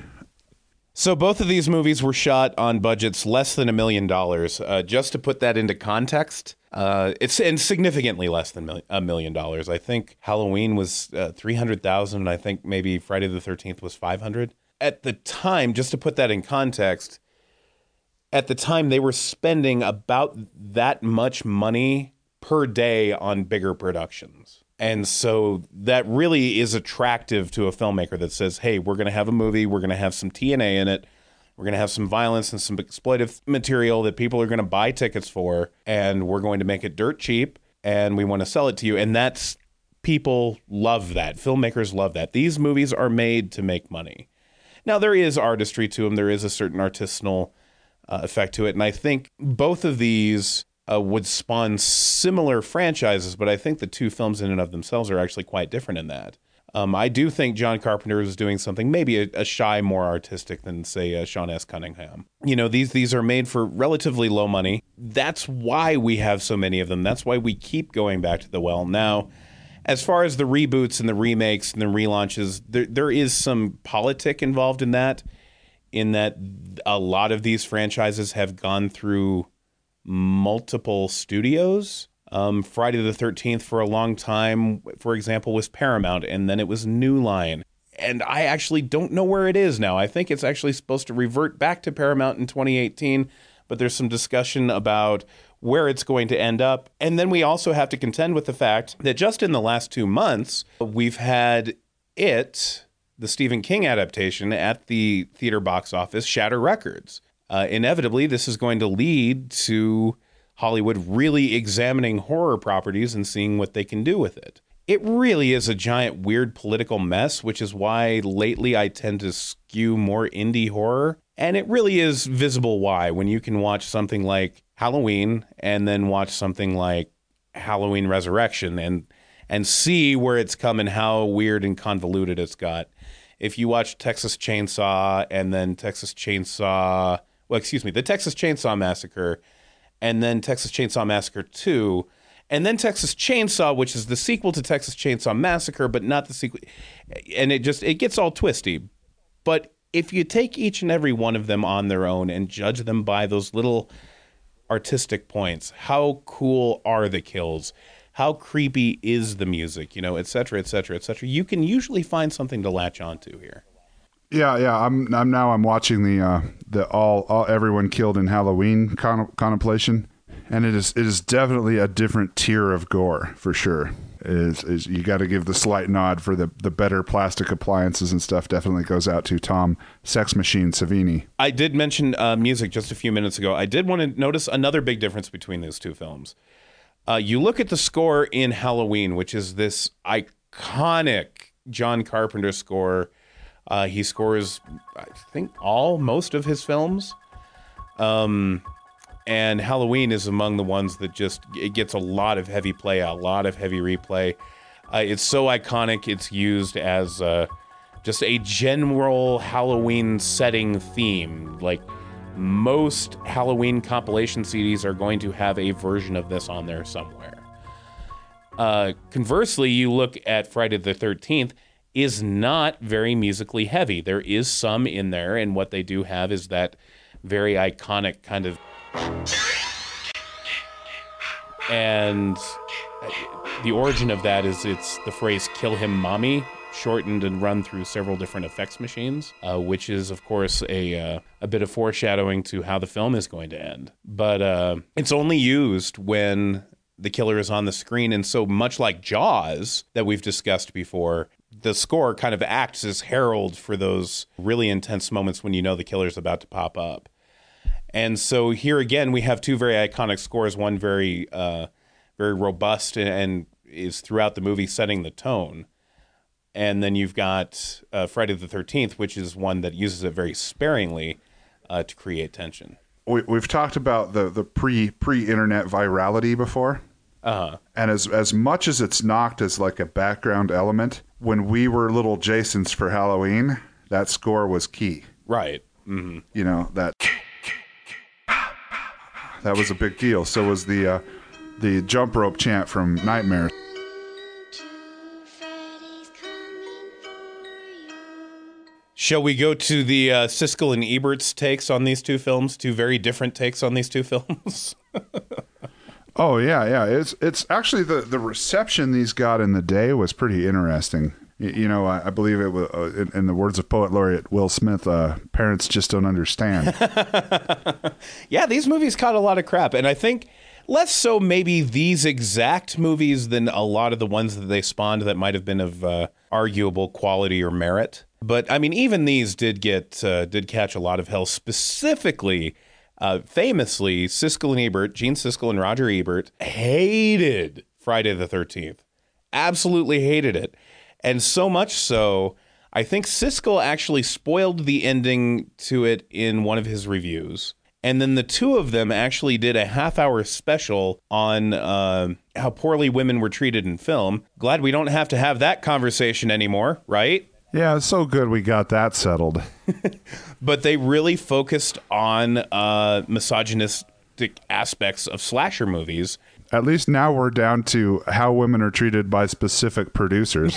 So both of these movies were shot on budgets less than a million dollars. Uh, just to put that into context, uh, it's and significantly less than mil- a million dollars. I think Halloween was uh, three hundred thousand, and I think maybe Friday the thirteenth was five hundred. At the time, just to put that in context, at the time they were spending about that much money per day on bigger productions. And so that really is attractive to a filmmaker that says, hey, we're going to have a movie, we're going to have some T N A in it, we're going to have some violence and some exploitive material that people are going to buy tickets for, and we're going to make it dirt cheap, and we want to sell it to you. And that's, people love that. Filmmakers love that. These movies are made to make money. Now, there is artistry to them. There is a certain artisanal uh, effect to it. And I think both of these uh, would spawn similar franchises, but I think the two films in and of themselves are actually quite different in that. Um, I do think John Carpenter is doing something maybe a, a shy more artistic than, say, uh, Sean S. Cunningham. You know, these these are made for relatively low money. That's why we have so many of them. That's why we keep going back to the well. Now, as far as the reboots and the remakes and the relaunches, there there is some politic involved in that, in that a lot of these franchises have gone through multiple studios. Um, Friday the thirteenth for a long time, for example, was Paramount, and then it was New Line. And I actually don't know where it is now. I think it's actually supposed to revert back to Paramount in twenty eighteen, but there's some discussion about where it's going to end up. And then we also have to contend with the fact that just in the last two months, we've had It, the Stephen King adaptation, at the theater box office shatter records. Uh, inevitably, this is going to lead to Hollywood really examining horror properties and seeing what they can do with it. It really is a giant weird political mess, which is why lately I tend to skew more indie horror. And it really is visible why when you can watch something like Halloween and then watch something like Halloween Resurrection and and see where it's come and how weird and convoluted it's got. If you watch Texas Chainsaw and then Texas Chainsaw, well, excuse me, the Texas Chainsaw Massacre, and then Texas Chainsaw Massacre two, and then Texas Chainsaw, which is the sequel to Texas Chainsaw Massacre, but not the sequel, and it just, it gets all twisty. But if you take each and every one of them on their own and judge them by those little artistic points, how cool are the kills? How creepy is the music? You know, et cetera, et cetera, et cetera. You can usually find something to latch onto here. Yeah, yeah. I'm, I'm now. I'm watching the uh, the all, all everyone killed in Halloween con- contemplation, and it is it is definitely a different tier of gore for sure. It is, is you got to give the slight nod for the the better plastic appliances and stuff. Definitely goes out to Tom Sex Machine Savini. I did mention uh, music just a few minutes ago. I did want to notice another big difference between these two films. Uh, you look at the score in Halloween, which is this iconic John Carpenter score. Uh, he scores, I think, all, most of his films. Um, and Halloween is among the ones that just, it gets a lot of heavy play, a lot of heavy replay. Uh, it's so iconic, it's used as uh, just a general Halloween setting theme. Like, most Halloween compilation C Ds are going to have a version of this on there somewhere. Uh, conversely, you look at Friday the thirteenth, is not very musically heavy. There is some in there, and what they do have is that very iconic kind of... And the origin of that is it's the phrase "kill him, mommy," shortened and run through several different effects machines, uh, which is, of course, a uh, a bit of foreshadowing to how the film is going to end. But uh, it's only used when the killer is on the screen. And so much like Jaws that we've discussed before, the score kind of acts as herald for those really intense moments when you know the killer's about to pop up. And so here again, we have two very iconic scores, one very, uh, very robust and, and is throughout the movie setting the tone. And then you've got uh, Friday the thirteenth, which is one that uses it very sparingly uh, to create tension. We, we've talked about the, the pre, pre-internet virality before. Uh-huh. And as as much as it's knocked as like a background element, when we were little Jasons for Halloween, that score was key. Right. Mm-hmm. You know, that that was a big deal. So was the uh, the jump rope chant from Nightmare. Shall we go to the uh, Siskel and Ebert's takes on these two films? Two very different takes on these two films. Oh yeah, yeah. It's it's actually the, the reception these got in the day was pretty interesting. You, you know, I, I believe it was uh, in, in the words of poet laureate Will Smith, uh, parents just don't understand. Yeah, these movies caught a lot of crap, and I think less so maybe these exact movies than a lot of the ones that they spawned that might have been of uh, arguable quality or merit. But I mean, even these did get uh, did catch a lot of hell. Specifically, uh, famously, Siskel and Ebert, Gene Siskel and Roger Ebert, hated Friday the thirteenth. Absolutely hated it, and so much so, I think Siskel actually spoiled the ending to it in one of his reviews. And then the two of them actually did a half-hour special on uh, how poorly women were treated in film. Glad we don't have to have that conversation anymore, right? Yeah, it's so good we got that settled. But they really focused on uh, misogynistic aspects of slasher movies. At least now we're down to how women are treated by specific producers.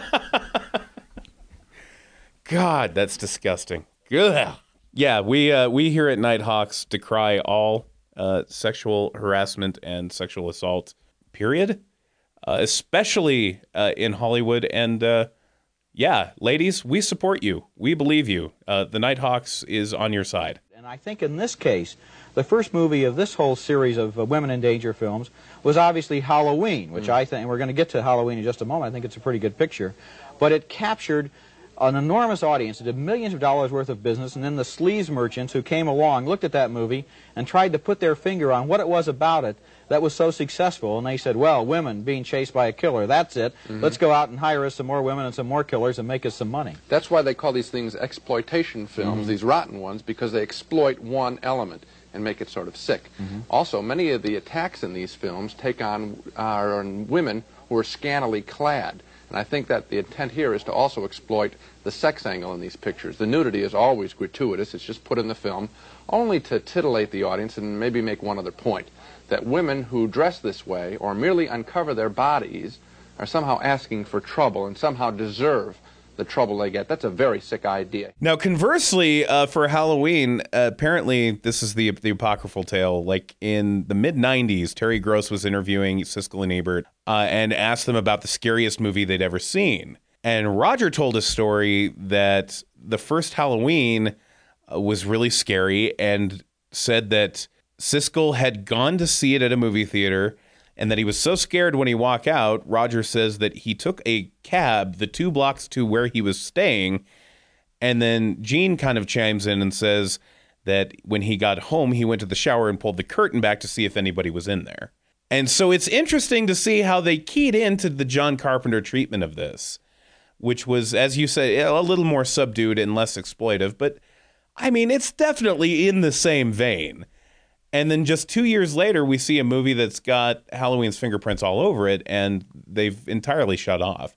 God, that's disgusting. Ugh. Yeah, we uh, we here at Nighthawks decry all uh, sexual harassment and sexual assault, period, uh, especially uh, in Hollywood. And uh, yeah, ladies, we support you. We believe you. Uh, the Nighthawks is on your side. And I think in this case, the first movie of this whole series of uh, women in danger films was obviously Halloween, which mm. I think, and we're going to get to Halloween in just a moment, I think it's a pretty good picture, but it captured an enormous audience. It did millions of dollars worth of business, and then the sleaze merchants who came along looked at that movie and tried to put their finger on what it was about it that was so successful, and they said, well, women being chased by a killer, that's it. Mm-hmm. Let's go out and hire us some more women and some more killers and make us some money. That's why they call these things exploitation films, mm-hmm. these rotten ones, because they exploit one element and make it sort of sick. Mm-hmm. Also, many of the attacks in these films take on, uh, on women who are scantily clad. And I think that the intent here is to also exploit the sex angle in these pictures. The nudity is always gratuitous. It's just put in the film only to titillate the audience and maybe make one other point, that women who dress this way or merely uncover their bodies are somehow asking for trouble and somehow deserve the trouble they get. That's a very sick idea. Now, conversely, uh, for Halloween, uh, apparently this is the the apocryphal tale. Like in the mid nineties, Terry Gross was interviewing Siskel and Ebert uh, and asked them about the scariest movie they'd ever seen. And Roger told a story that the first Halloween uh, was really scary and said that Siskel had gone to see it at a movie theater and that he was so scared when he walked out. Roger says that he took a cab the two blocks to where he was staying, and then Gene kind of chimes in and says that when he got home, he went to the shower and pulled the curtain back to see if anybody was in there. And so it's interesting to see how they keyed into the John Carpenter treatment of this, which was, as you say, a little more subdued and less exploitive, but I mean, it's definitely in the same vein. And then just two years later, we see a movie that's got Halloween's fingerprints all over it, and they've entirely shut off.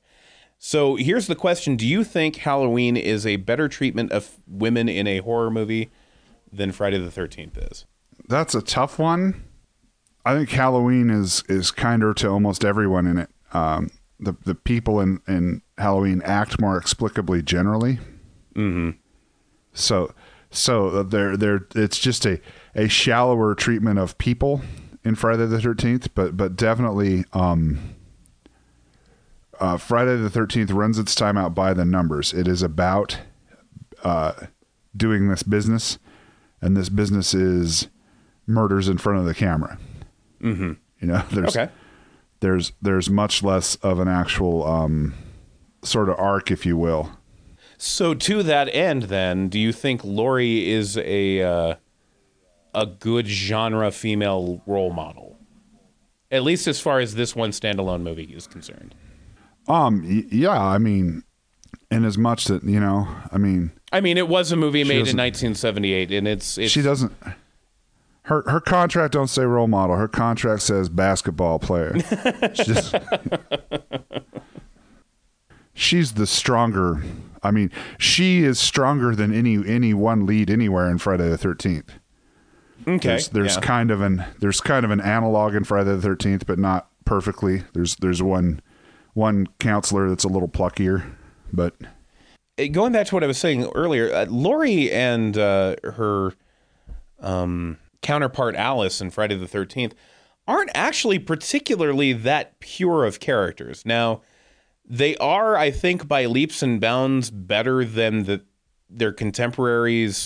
So here's the question. Do you think Halloween is a better treatment of women in a horror movie than Friday the thirteenth is? That's a tough one. I think Halloween is, is kinder to almost everyone in it. Um, the, the people in, in Halloween act more explicably generally. Mm-hmm. So... So they're, they're, it's just a, a shallower treatment of people in Friday the thirteenth, but but definitely um, uh, Friday the thirteenth runs its time out by the numbers. It is about uh, doing this business, and this business is murders in front of the camera. Mm-hmm. You know, there's Okay. there's there's much less of an actual um, sort of arc, if you will. So to that end, then, do you think Laurie is a uh, a good genre female role model, at least as far as this one standalone movie is concerned? Um, y- yeah, I mean, in as much that you know, I mean, I mean, it was a movie made in doesn't- nineteen seventy-eight, and it's, it's she doesn't. Her her contract don't say role model. Her contract says basketball player. She just- she's the stronger. I mean, she is stronger than any any one lead anywhere in Friday the thirteenth. okay. There's, there's yeah. kind of an there's kind of an analog in Friday the thirteenth, but not perfectly. There's there's one one counselor that's a little pluckier, but Going back to what I was saying earlier, uh, Laurie and uh, her um, counterpart Alice in Friday the thirteenth aren't actually particularly that pure of characters. Now, they are, I think, by leaps and bounds better than the, their contemporaries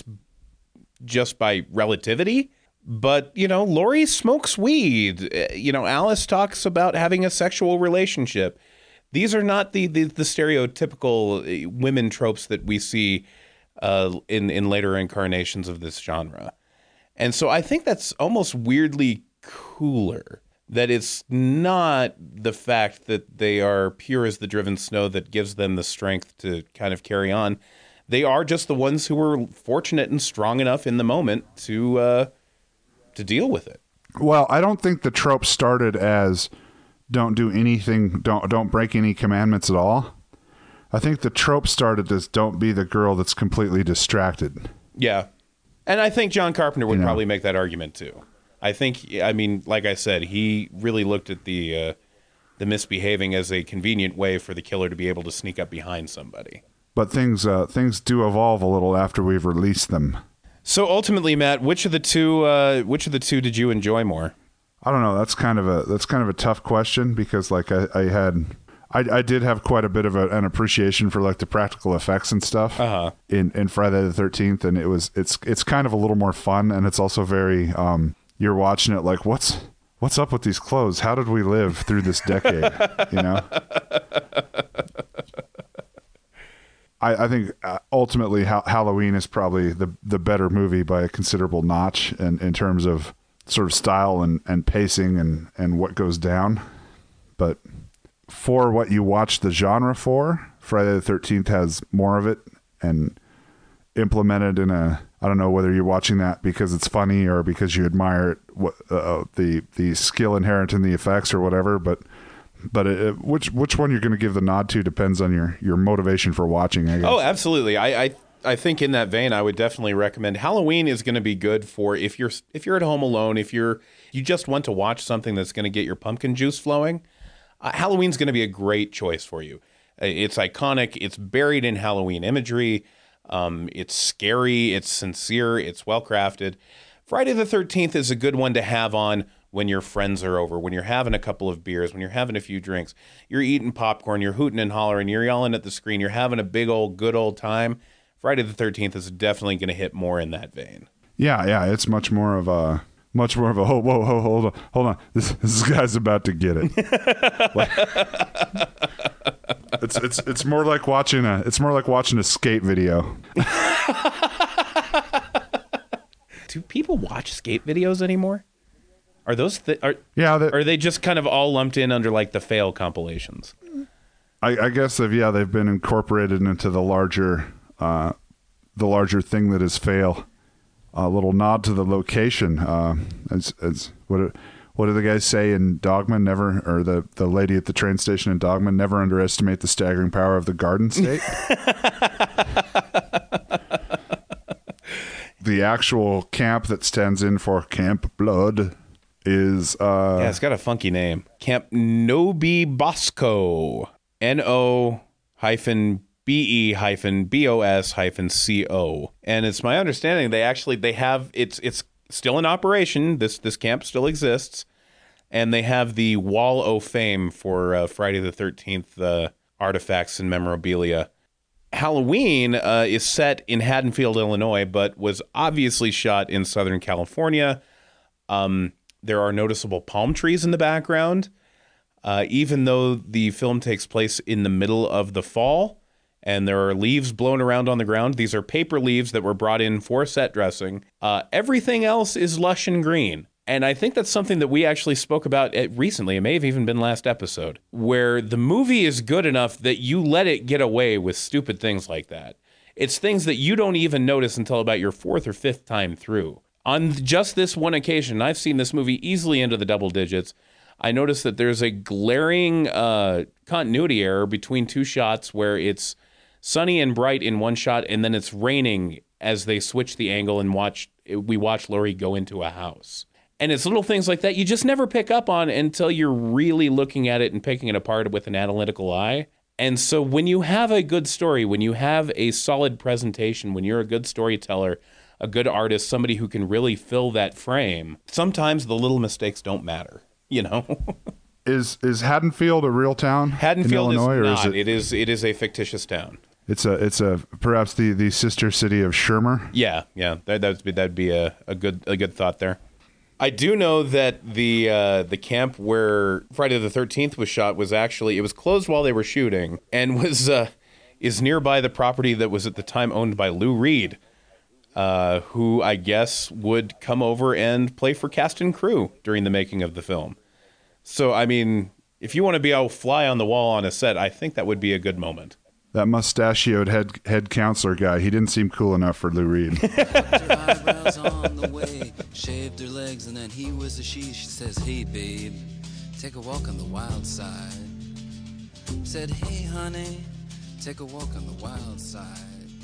just by relativity. But, you know, Laurie smokes weed. Uh, You know, Alice talks about having a sexual relationship. These are not the, the, the stereotypical uh, women tropes that we see uh, in, in later incarnations of this genre. And so I think that's almost weirdly cooler, that it's not the fact that they are pure as the driven snow that gives them the strength to kind of carry on. They are just the ones who were fortunate and strong enough in the moment to uh, to deal with it. well, I don't think the trope started as don't do anything, don't don't break any commandments at all. I think the trope started as don't be the girl that's completely distracted. Yeah. And I think John Carpenter would You know. probably make that argument too. I think, I mean, like I said, he really looked at the uh, the misbehaving as a convenient way for the killer to be able to sneak up behind somebody. But things uh, things do evolve a little after we've released them. So ultimately, Matt, which of the two uh, which of the two did you enjoy more? I don't know. That's kind of a that's kind of a tough question because like I, I had I, I did have quite a bit of a, an appreciation for like the practical effects and stuff Uh-huh. in, in Friday the thirteenth, and it was it's it's kind of a little more fun, and it's also very um you're watching it like what's what's up with these clothes? How did we live through this decade? You know. I, I think uh, ultimately ha- Halloween is probably the the better movie by a considerable notch in, in terms of sort of style and, and pacing and, and what goes down. But for what you watch the genre for, Friday the thirteenth has more of it and implemented in a, I don't know whether you're watching that because it's funny or because you admire it, what, uh, the the skill inherent in the effects or whatever, but but it, it- which which one you're going to give the nod to depends on your, your motivation for watching, I guess. Oh, absolutely. I, I I think in that vein, I would definitely recommend Halloween is going to be good for if you're if you're at home alone, if you're you just want to watch something that's going to get your pumpkin juice flowing. Uh, Halloween's going to be a great choice for you. Uh, It's iconic. It's buried in Halloween imagery. Um, it's scary. It's sincere. It's well crafted. Friday the thirteenth is a good one to have on when your friends are over, when you're having a couple of beers, when you're having a few drinks, you're eating popcorn, you're hooting and hollering, you're yelling at the screen, you're having a big old good old time. Friday the thirteenth is definitely going to hit more in that vein. Yeah, yeah, it's much more of a much more of a whoa, whoa, whoa, hold on, hold on. This this guy's about to get it. Like- it's it's it's more like watching a it's more like watching a skate video. Do people watch skate videos anymore? Are those th- are Yeah, that, are they just kind of all lumped in under like the fail compilations? I, I guess they've yeah they've been incorporated into the larger uh, the larger thing that is fail. A little nod to the location. Uh, as as what what do the guys say in Dogma? Never, or the the lady at the train station in Dogma, never underestimate the staggering power of the Garden State. The actual camp that stands in for Camp Blood is uh, Yeah, it's got a funky name. Camp Nobi Bosco. N O hyphen B E hyphen B O S hyphen C O. And it's my understanding they actually they have it's it's still in operation. This this camp still exists. And they have the Wall o' Fame for uh, Friday the thirteenth uh, artifacts and memorabilia. Halloween uh, is set in Haddonfield, Illinois, but was obviously shot in Southern California. Um, There are noticeable palm trees in the background. Uh, even though the film takes place in the middle of the fall and there are leaves blown around on the ground, these are paper leaves that were brought in for set dressing. Uh, everything else is lush and green. And I think that's something that we actually spoke about recently. It may have even been last episode, where the movie is good enough that you let it get away with stupid things like that. It's things that you don't even notice until about your fourth or fifth time through. On just this one occasion, I've seen this movie easily into the double digits. I noticed that there's a glaring uh, continuity error between two shots where it's sunny and bright in one shot, and then it's raining as they switch the angle and watch we watch Laurie go into a house. And it's little things like that you just never pick up on until you're really looking at it and picking it apart with an analytical eye. And so when you have a good story, when you have a solid presentation, when you're a good storyteller, a good artist, somebody who can really fill that frame, sometimes the little mistakes don't matter, you know? Is is Haddonfield a real town Haddonfield in Illinois, is or not. is it? It is it is a fictitious town. It's a it's a perhaps the, the sister city of Shermer. Yeah, yeah, that that'd be that'd be a, a good a good thought there. I do know that the uh, the camp where Friday the thirteenth was shot was actually, it was closed while they were shooting and was uh, is nearby the property that was at the time owned by Lou Reed, uh, who I guess would come over and play for cast and crew during the making of the film. So, I mean, if you want to be a fly on the wall on a set, I think that would be a good moment. That mustachioed head head counselor guy, he didn't seem cool enough for Lou Reed. Her eyebrows on the way, shaved her legs, and then he was a she. She says, hey, babe, take a walk on the wild side. Said, hey, honey, take a walk on the wild side.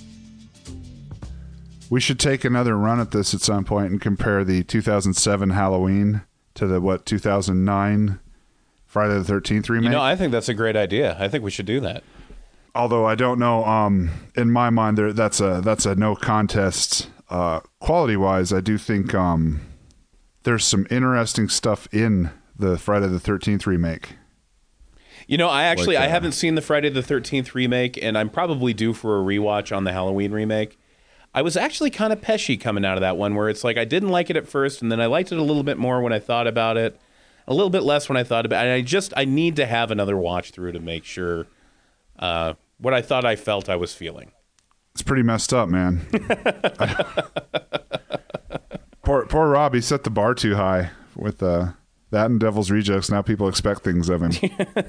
We should take another run at this at some point and compare the two thousand seven Halloween to the, what, two thousand nine Friday the thirteenth remake. You know, I think that's a great idea. I think we should do that. Although I don't know, um, in my mind, there that's a that's a no contest. Uh, quality wise, I do think um, there's some interesting stuff in the Friday the thirteenth remake. You know, I actually Like, uh, I haven't seen the Friday the thirteenth remake, and I'm probably due for a rewatch on the Halloween remake. I was actually kind of peshy coming out of that one, where it's like I didn't like it at first, and then I liked it a little bit more when I thought about it, a little bit less when I thought about it. And I just I need to have another watch through to make sure. Uh, what I thought I felt I was feeling. It's pretty messed up, man. poor poor Robbie set the bar too high with uh, that and Devil's Rejects. Now people expect things of him.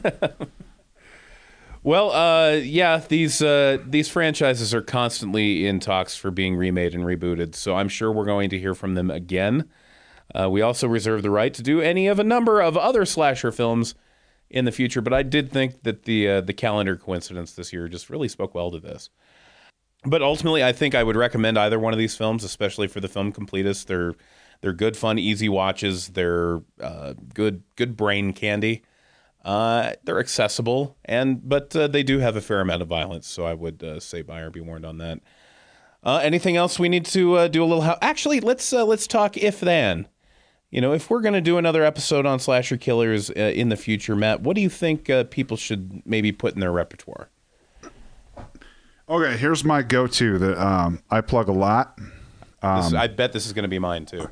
Well, uh, yeah, these uh, these franchises are constantly in talks for being remade and rebooted, so I'm sure we're going to hear from them again. Uh, we also reserve the right to do any of a number of other slasher films in the future, but I did think that the uh, the calendar coincidence this year just really spoke well to this. But ultimately, I think I would recommend either one of these films, especially for the film completists. They're they're good, fun, easy watches. They're uh, good good brain candy. Uh, they're accessible, and but uh, they do have a fair amount of violence. So I would uh, say buyer be warned on that. Uh, anything else we need to uh, do a little? How- Actually, let's uh, let's talk if then. You know, if we're going to do another episode on slasher killers uh, in the future, Matt, what do you think uh, people should maybe put in their repertoire? Okay, here's my go-to that um, I plug a lot. Um, This, I bet this is going to be mine, too.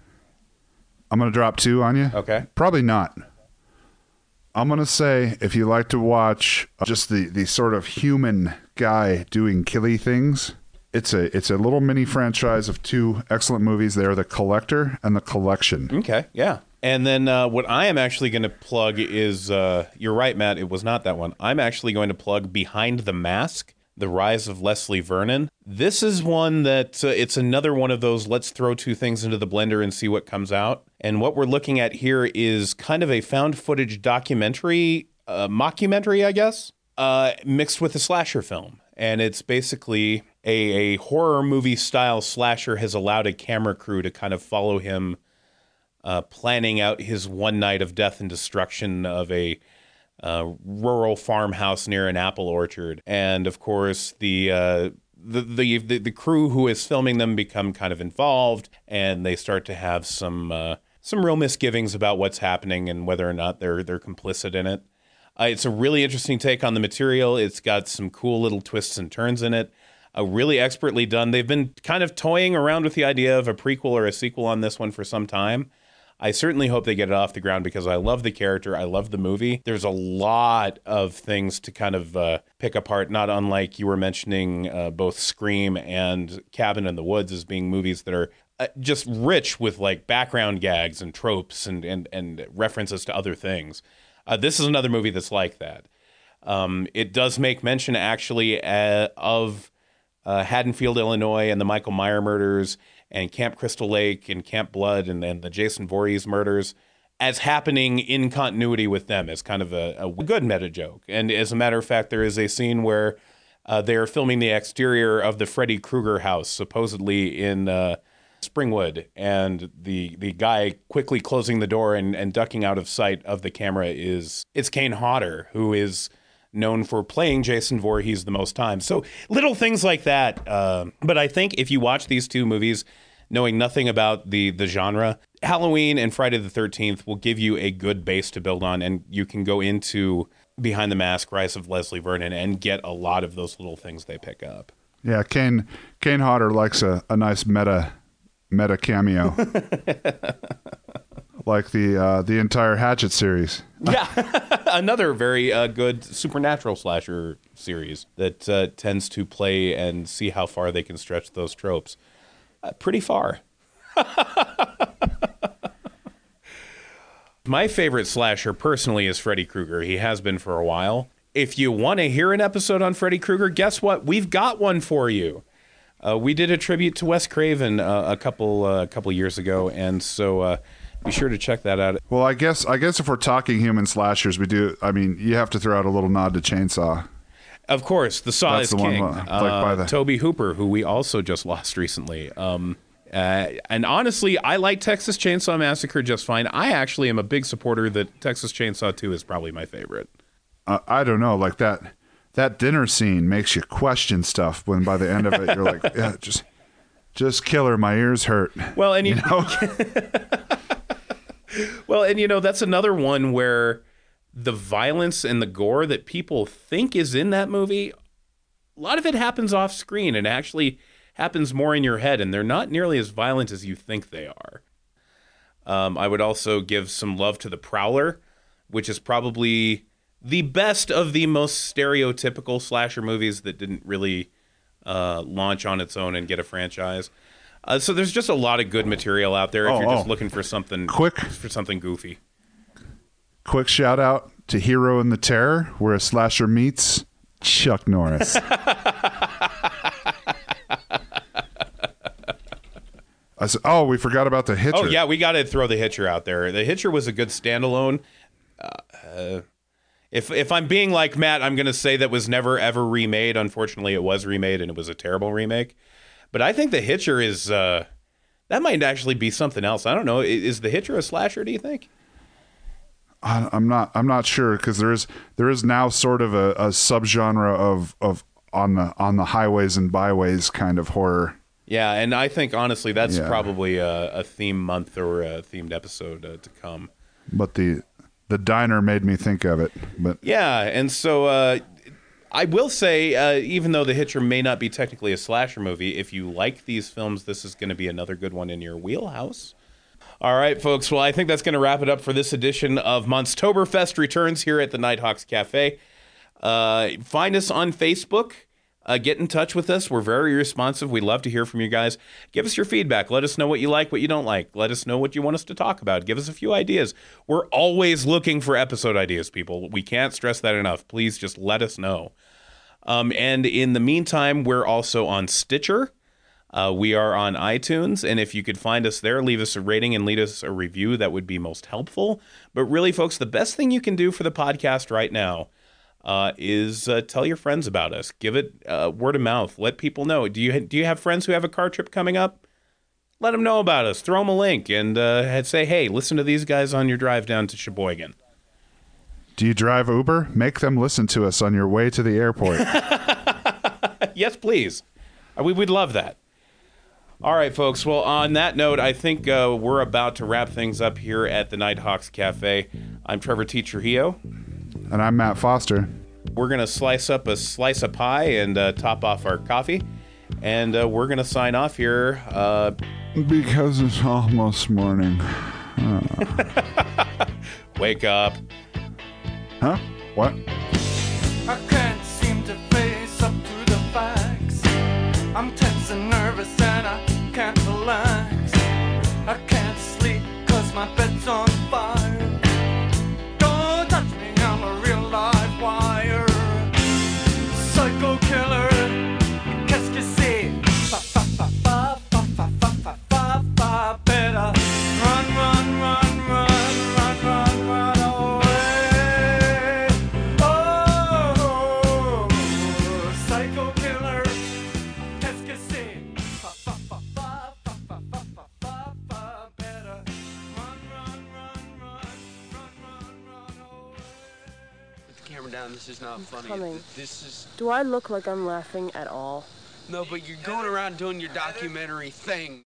I'm going to drop two on you. Okay. Probably not. I'm going to say if you like to watch just the, the sort of human guy doing killy things, it's a it's a little mini franchise of two excellent movies. They're The Collector and The Collection. Okay, yeah. And then uh, what I am actually going to plug is, uh, you're right, Matt, it was not that one. I'm actually going to plug Behind the Mask, The Rise of Leslie Vernon. This is one that, uh, it's another one of those let's throw two things into the blender and see what comes out. And what we're looking at here is kind of a found footage documentary, uh, mockumentary, I guess, uh, mixed with a slasher film. And it's basically a, a horror movie style slasher has allowed a camera crew to kind of follow him uh, planning out his one night of death and destruction of a uh, rural farmhouse near an apple orchard. And of course, the, uh, the, the, the, the crew who is filming them become kind of involved, and they start to have some, uh, some real misgivings about what's happening and whether or not they're, they're complicit in it. Uh, it's a really interesting take on the material. It's got some cool little twists and turns in it. Uh, really expertly done. They've been kind of toying around with the idea of a prequel or a sequel on this one for some time. I certainly hope they get it off the ground because I love the character. I love the movie. There's a lot of things to kind of uh, pick apart, not unlike you were mentioning uh, both Scream and Cabin in the Woods as being movies that are uh, just rich with like background gags and tropes and, and, and references to other things. Uh, this is another movie that's like that. Um, it does make mention actually uh, of uh, Haddonfield, Illinois and the Michael Meyer murders and Camp Crystal Lake and Camp Blood and, and the Jason Voorhees murders as happening in continuity with them as kind of a, a good meta joke. And as a matter of fact, there is a scene where uh, they're filming the exterior of the Freddy Krueger house, supposedly in uh, Springwood. And the the guy quickly closing the door and, and ducking out of sight of the camera is it's Kane Hodder, who is known for playing Jason Voorhees the most times. So little things like that. Uh, but I think if you watch these two movies, knowing nothing about the the genre, Halloween and Friday the thirteenth will give you a good base to build on, and you can go into Behind the Mask, Rise of Leslie Vernon, and get a lot of those little things they pick up. Yeah, Kane Kane Hodder likes a, a nice meta meta cameo. Like the uh, the entire Hatchet series. Yeah, another very uh, good supernatural slasher series that uh, tends to play and see how far they can stretch those tropes. Uh, pretty far. My favorite slasher personally is Freddy Krueger. He has been for a while. If you want to hear an episode on Freddy Krueger, guess what? We've got one for you. Uh, we did a tribute to Wes Craven uh, a couple uh, a couple years ago, and so uh, be sure to check that out. Well, I guess I guess if we're talking human slashers, we do. I mean, you have to throw out a little nod to Chainsaw. Of course, the Saw That's is the king. one, like, uh, by the- Toby Hooper, who we also just lost recently. Um, uh, and honestly, I like Texas Chainsaw Massacre just fine. I actually am a big supporter that Texas Chainsaw two is probably my favorite. Uh, I don't know, like that that dinner scene makes you question stuff. When by the end of it, you're like, yeah, just just kill her. My ears hurt. Well, and you, you know. Well, and you know that's another one where the violence and the gore that people think is in that movie, a lot of it happens off screen and actually happens more in your head, and they're not nearly as violent as you think they are. Um, I would also give some love to The Prowler, which is probably the best of the most stereotypical slasher movies that didn't really uh, launch on its own and get a franchise. Uh, so there's just a lot of good material out there if Oh, you're just oh. looking for something Quick. for something goofy. Quick shout out to Hero and the Terror, where a slasher meets Chuck Norris. I said, oh, we forgot about the Hitcher. Oh, yeah, we got to throw the Hitcher out there. The Hitcher was a good standalone. Uh, if if I'm being like Matt, I'm going to say that was never, ever remade. Unfortunately, it was remade, and it was a terrible remake. But I think the Hitcher is... Uh, that might actually be something else. I don't know. Is the Hitcher a slasher, do you think? I, I'm not. I'm not sure because there is there is now sort of a, a subgenre of of on the on the highways and byways kind of horror. Yeah, and I think honestly that's Yeah. probably a, a theme month or a themed episode uh, to come. But the the diner made me think of it. But Yeah, and so uh, I will say, uh, even though The Hitcher may not be technically a slasher movie, if you like these films, this is going to be another good one in your wheelhouse. All right, folks. Well, I think that's going to wrap it up for this edition of Monstoberfest Returns here at the Nighthawks Cafe. Uh, find us on Facebook. Uh, get in touch with us. We're very responsive. We love to hear from you guys. Give us your feedback. Let us know what you like, what you don't like. Let us know what you want us to talk about. Give us a few ideas. We're always looking for episode ideas, people. We can't stress that enough. Please just let us know. Um, and in the meantime, we're also on Stitcher. Uh, we are on iTunes, and if you could find us there, leave us a rating and leave us a review. That would be most helpful. But really, folks, the best thing you can do for the podcast right now uh, is uh, tell your friends about us. Give it uh, word of mouth. Let people know. Do you do you have friends who have a car trip coming up? Let them know about us. Throw them a link and uh, say, hey, listen to these guys on your drive down to Sheboygan. do you drive Uber? Make them listen to us on your way to the airport. Yes, please. Uh, we would love that. All right, folks. Well, on that note, I think uh, we're about to wrap things up here at the Nighthawks Cafe. I'm Trevor T. Trujillo. And I'm Matt Foster. We're going to slice up a slice of pie and uh, top off our coffee. And uh, we're going to sign off here. Uh, Because it's almost morning. Wake up. Huh? What? I can't seem to face up to the facts. I'm tense and nervous and I can't relax. I can't sleep cause my bed's on fire. Don't touch me, I'm a real live wire. Psycho killer, qu'est-ce que c'est? Fa fa fa fa fa fa fa fa fa fa. Better run, run, run, run, run, run, run away. Oh, psycho killer, qu'est-ce que c'est? Fa fa fa fa fa fa fa fa fa fa. Better run, run, run, run, run, run, run away. Put the camera down. This is not funny. Coming. This is Do I look like I'm laughing at all? no, but you're going around doing your documentary thing.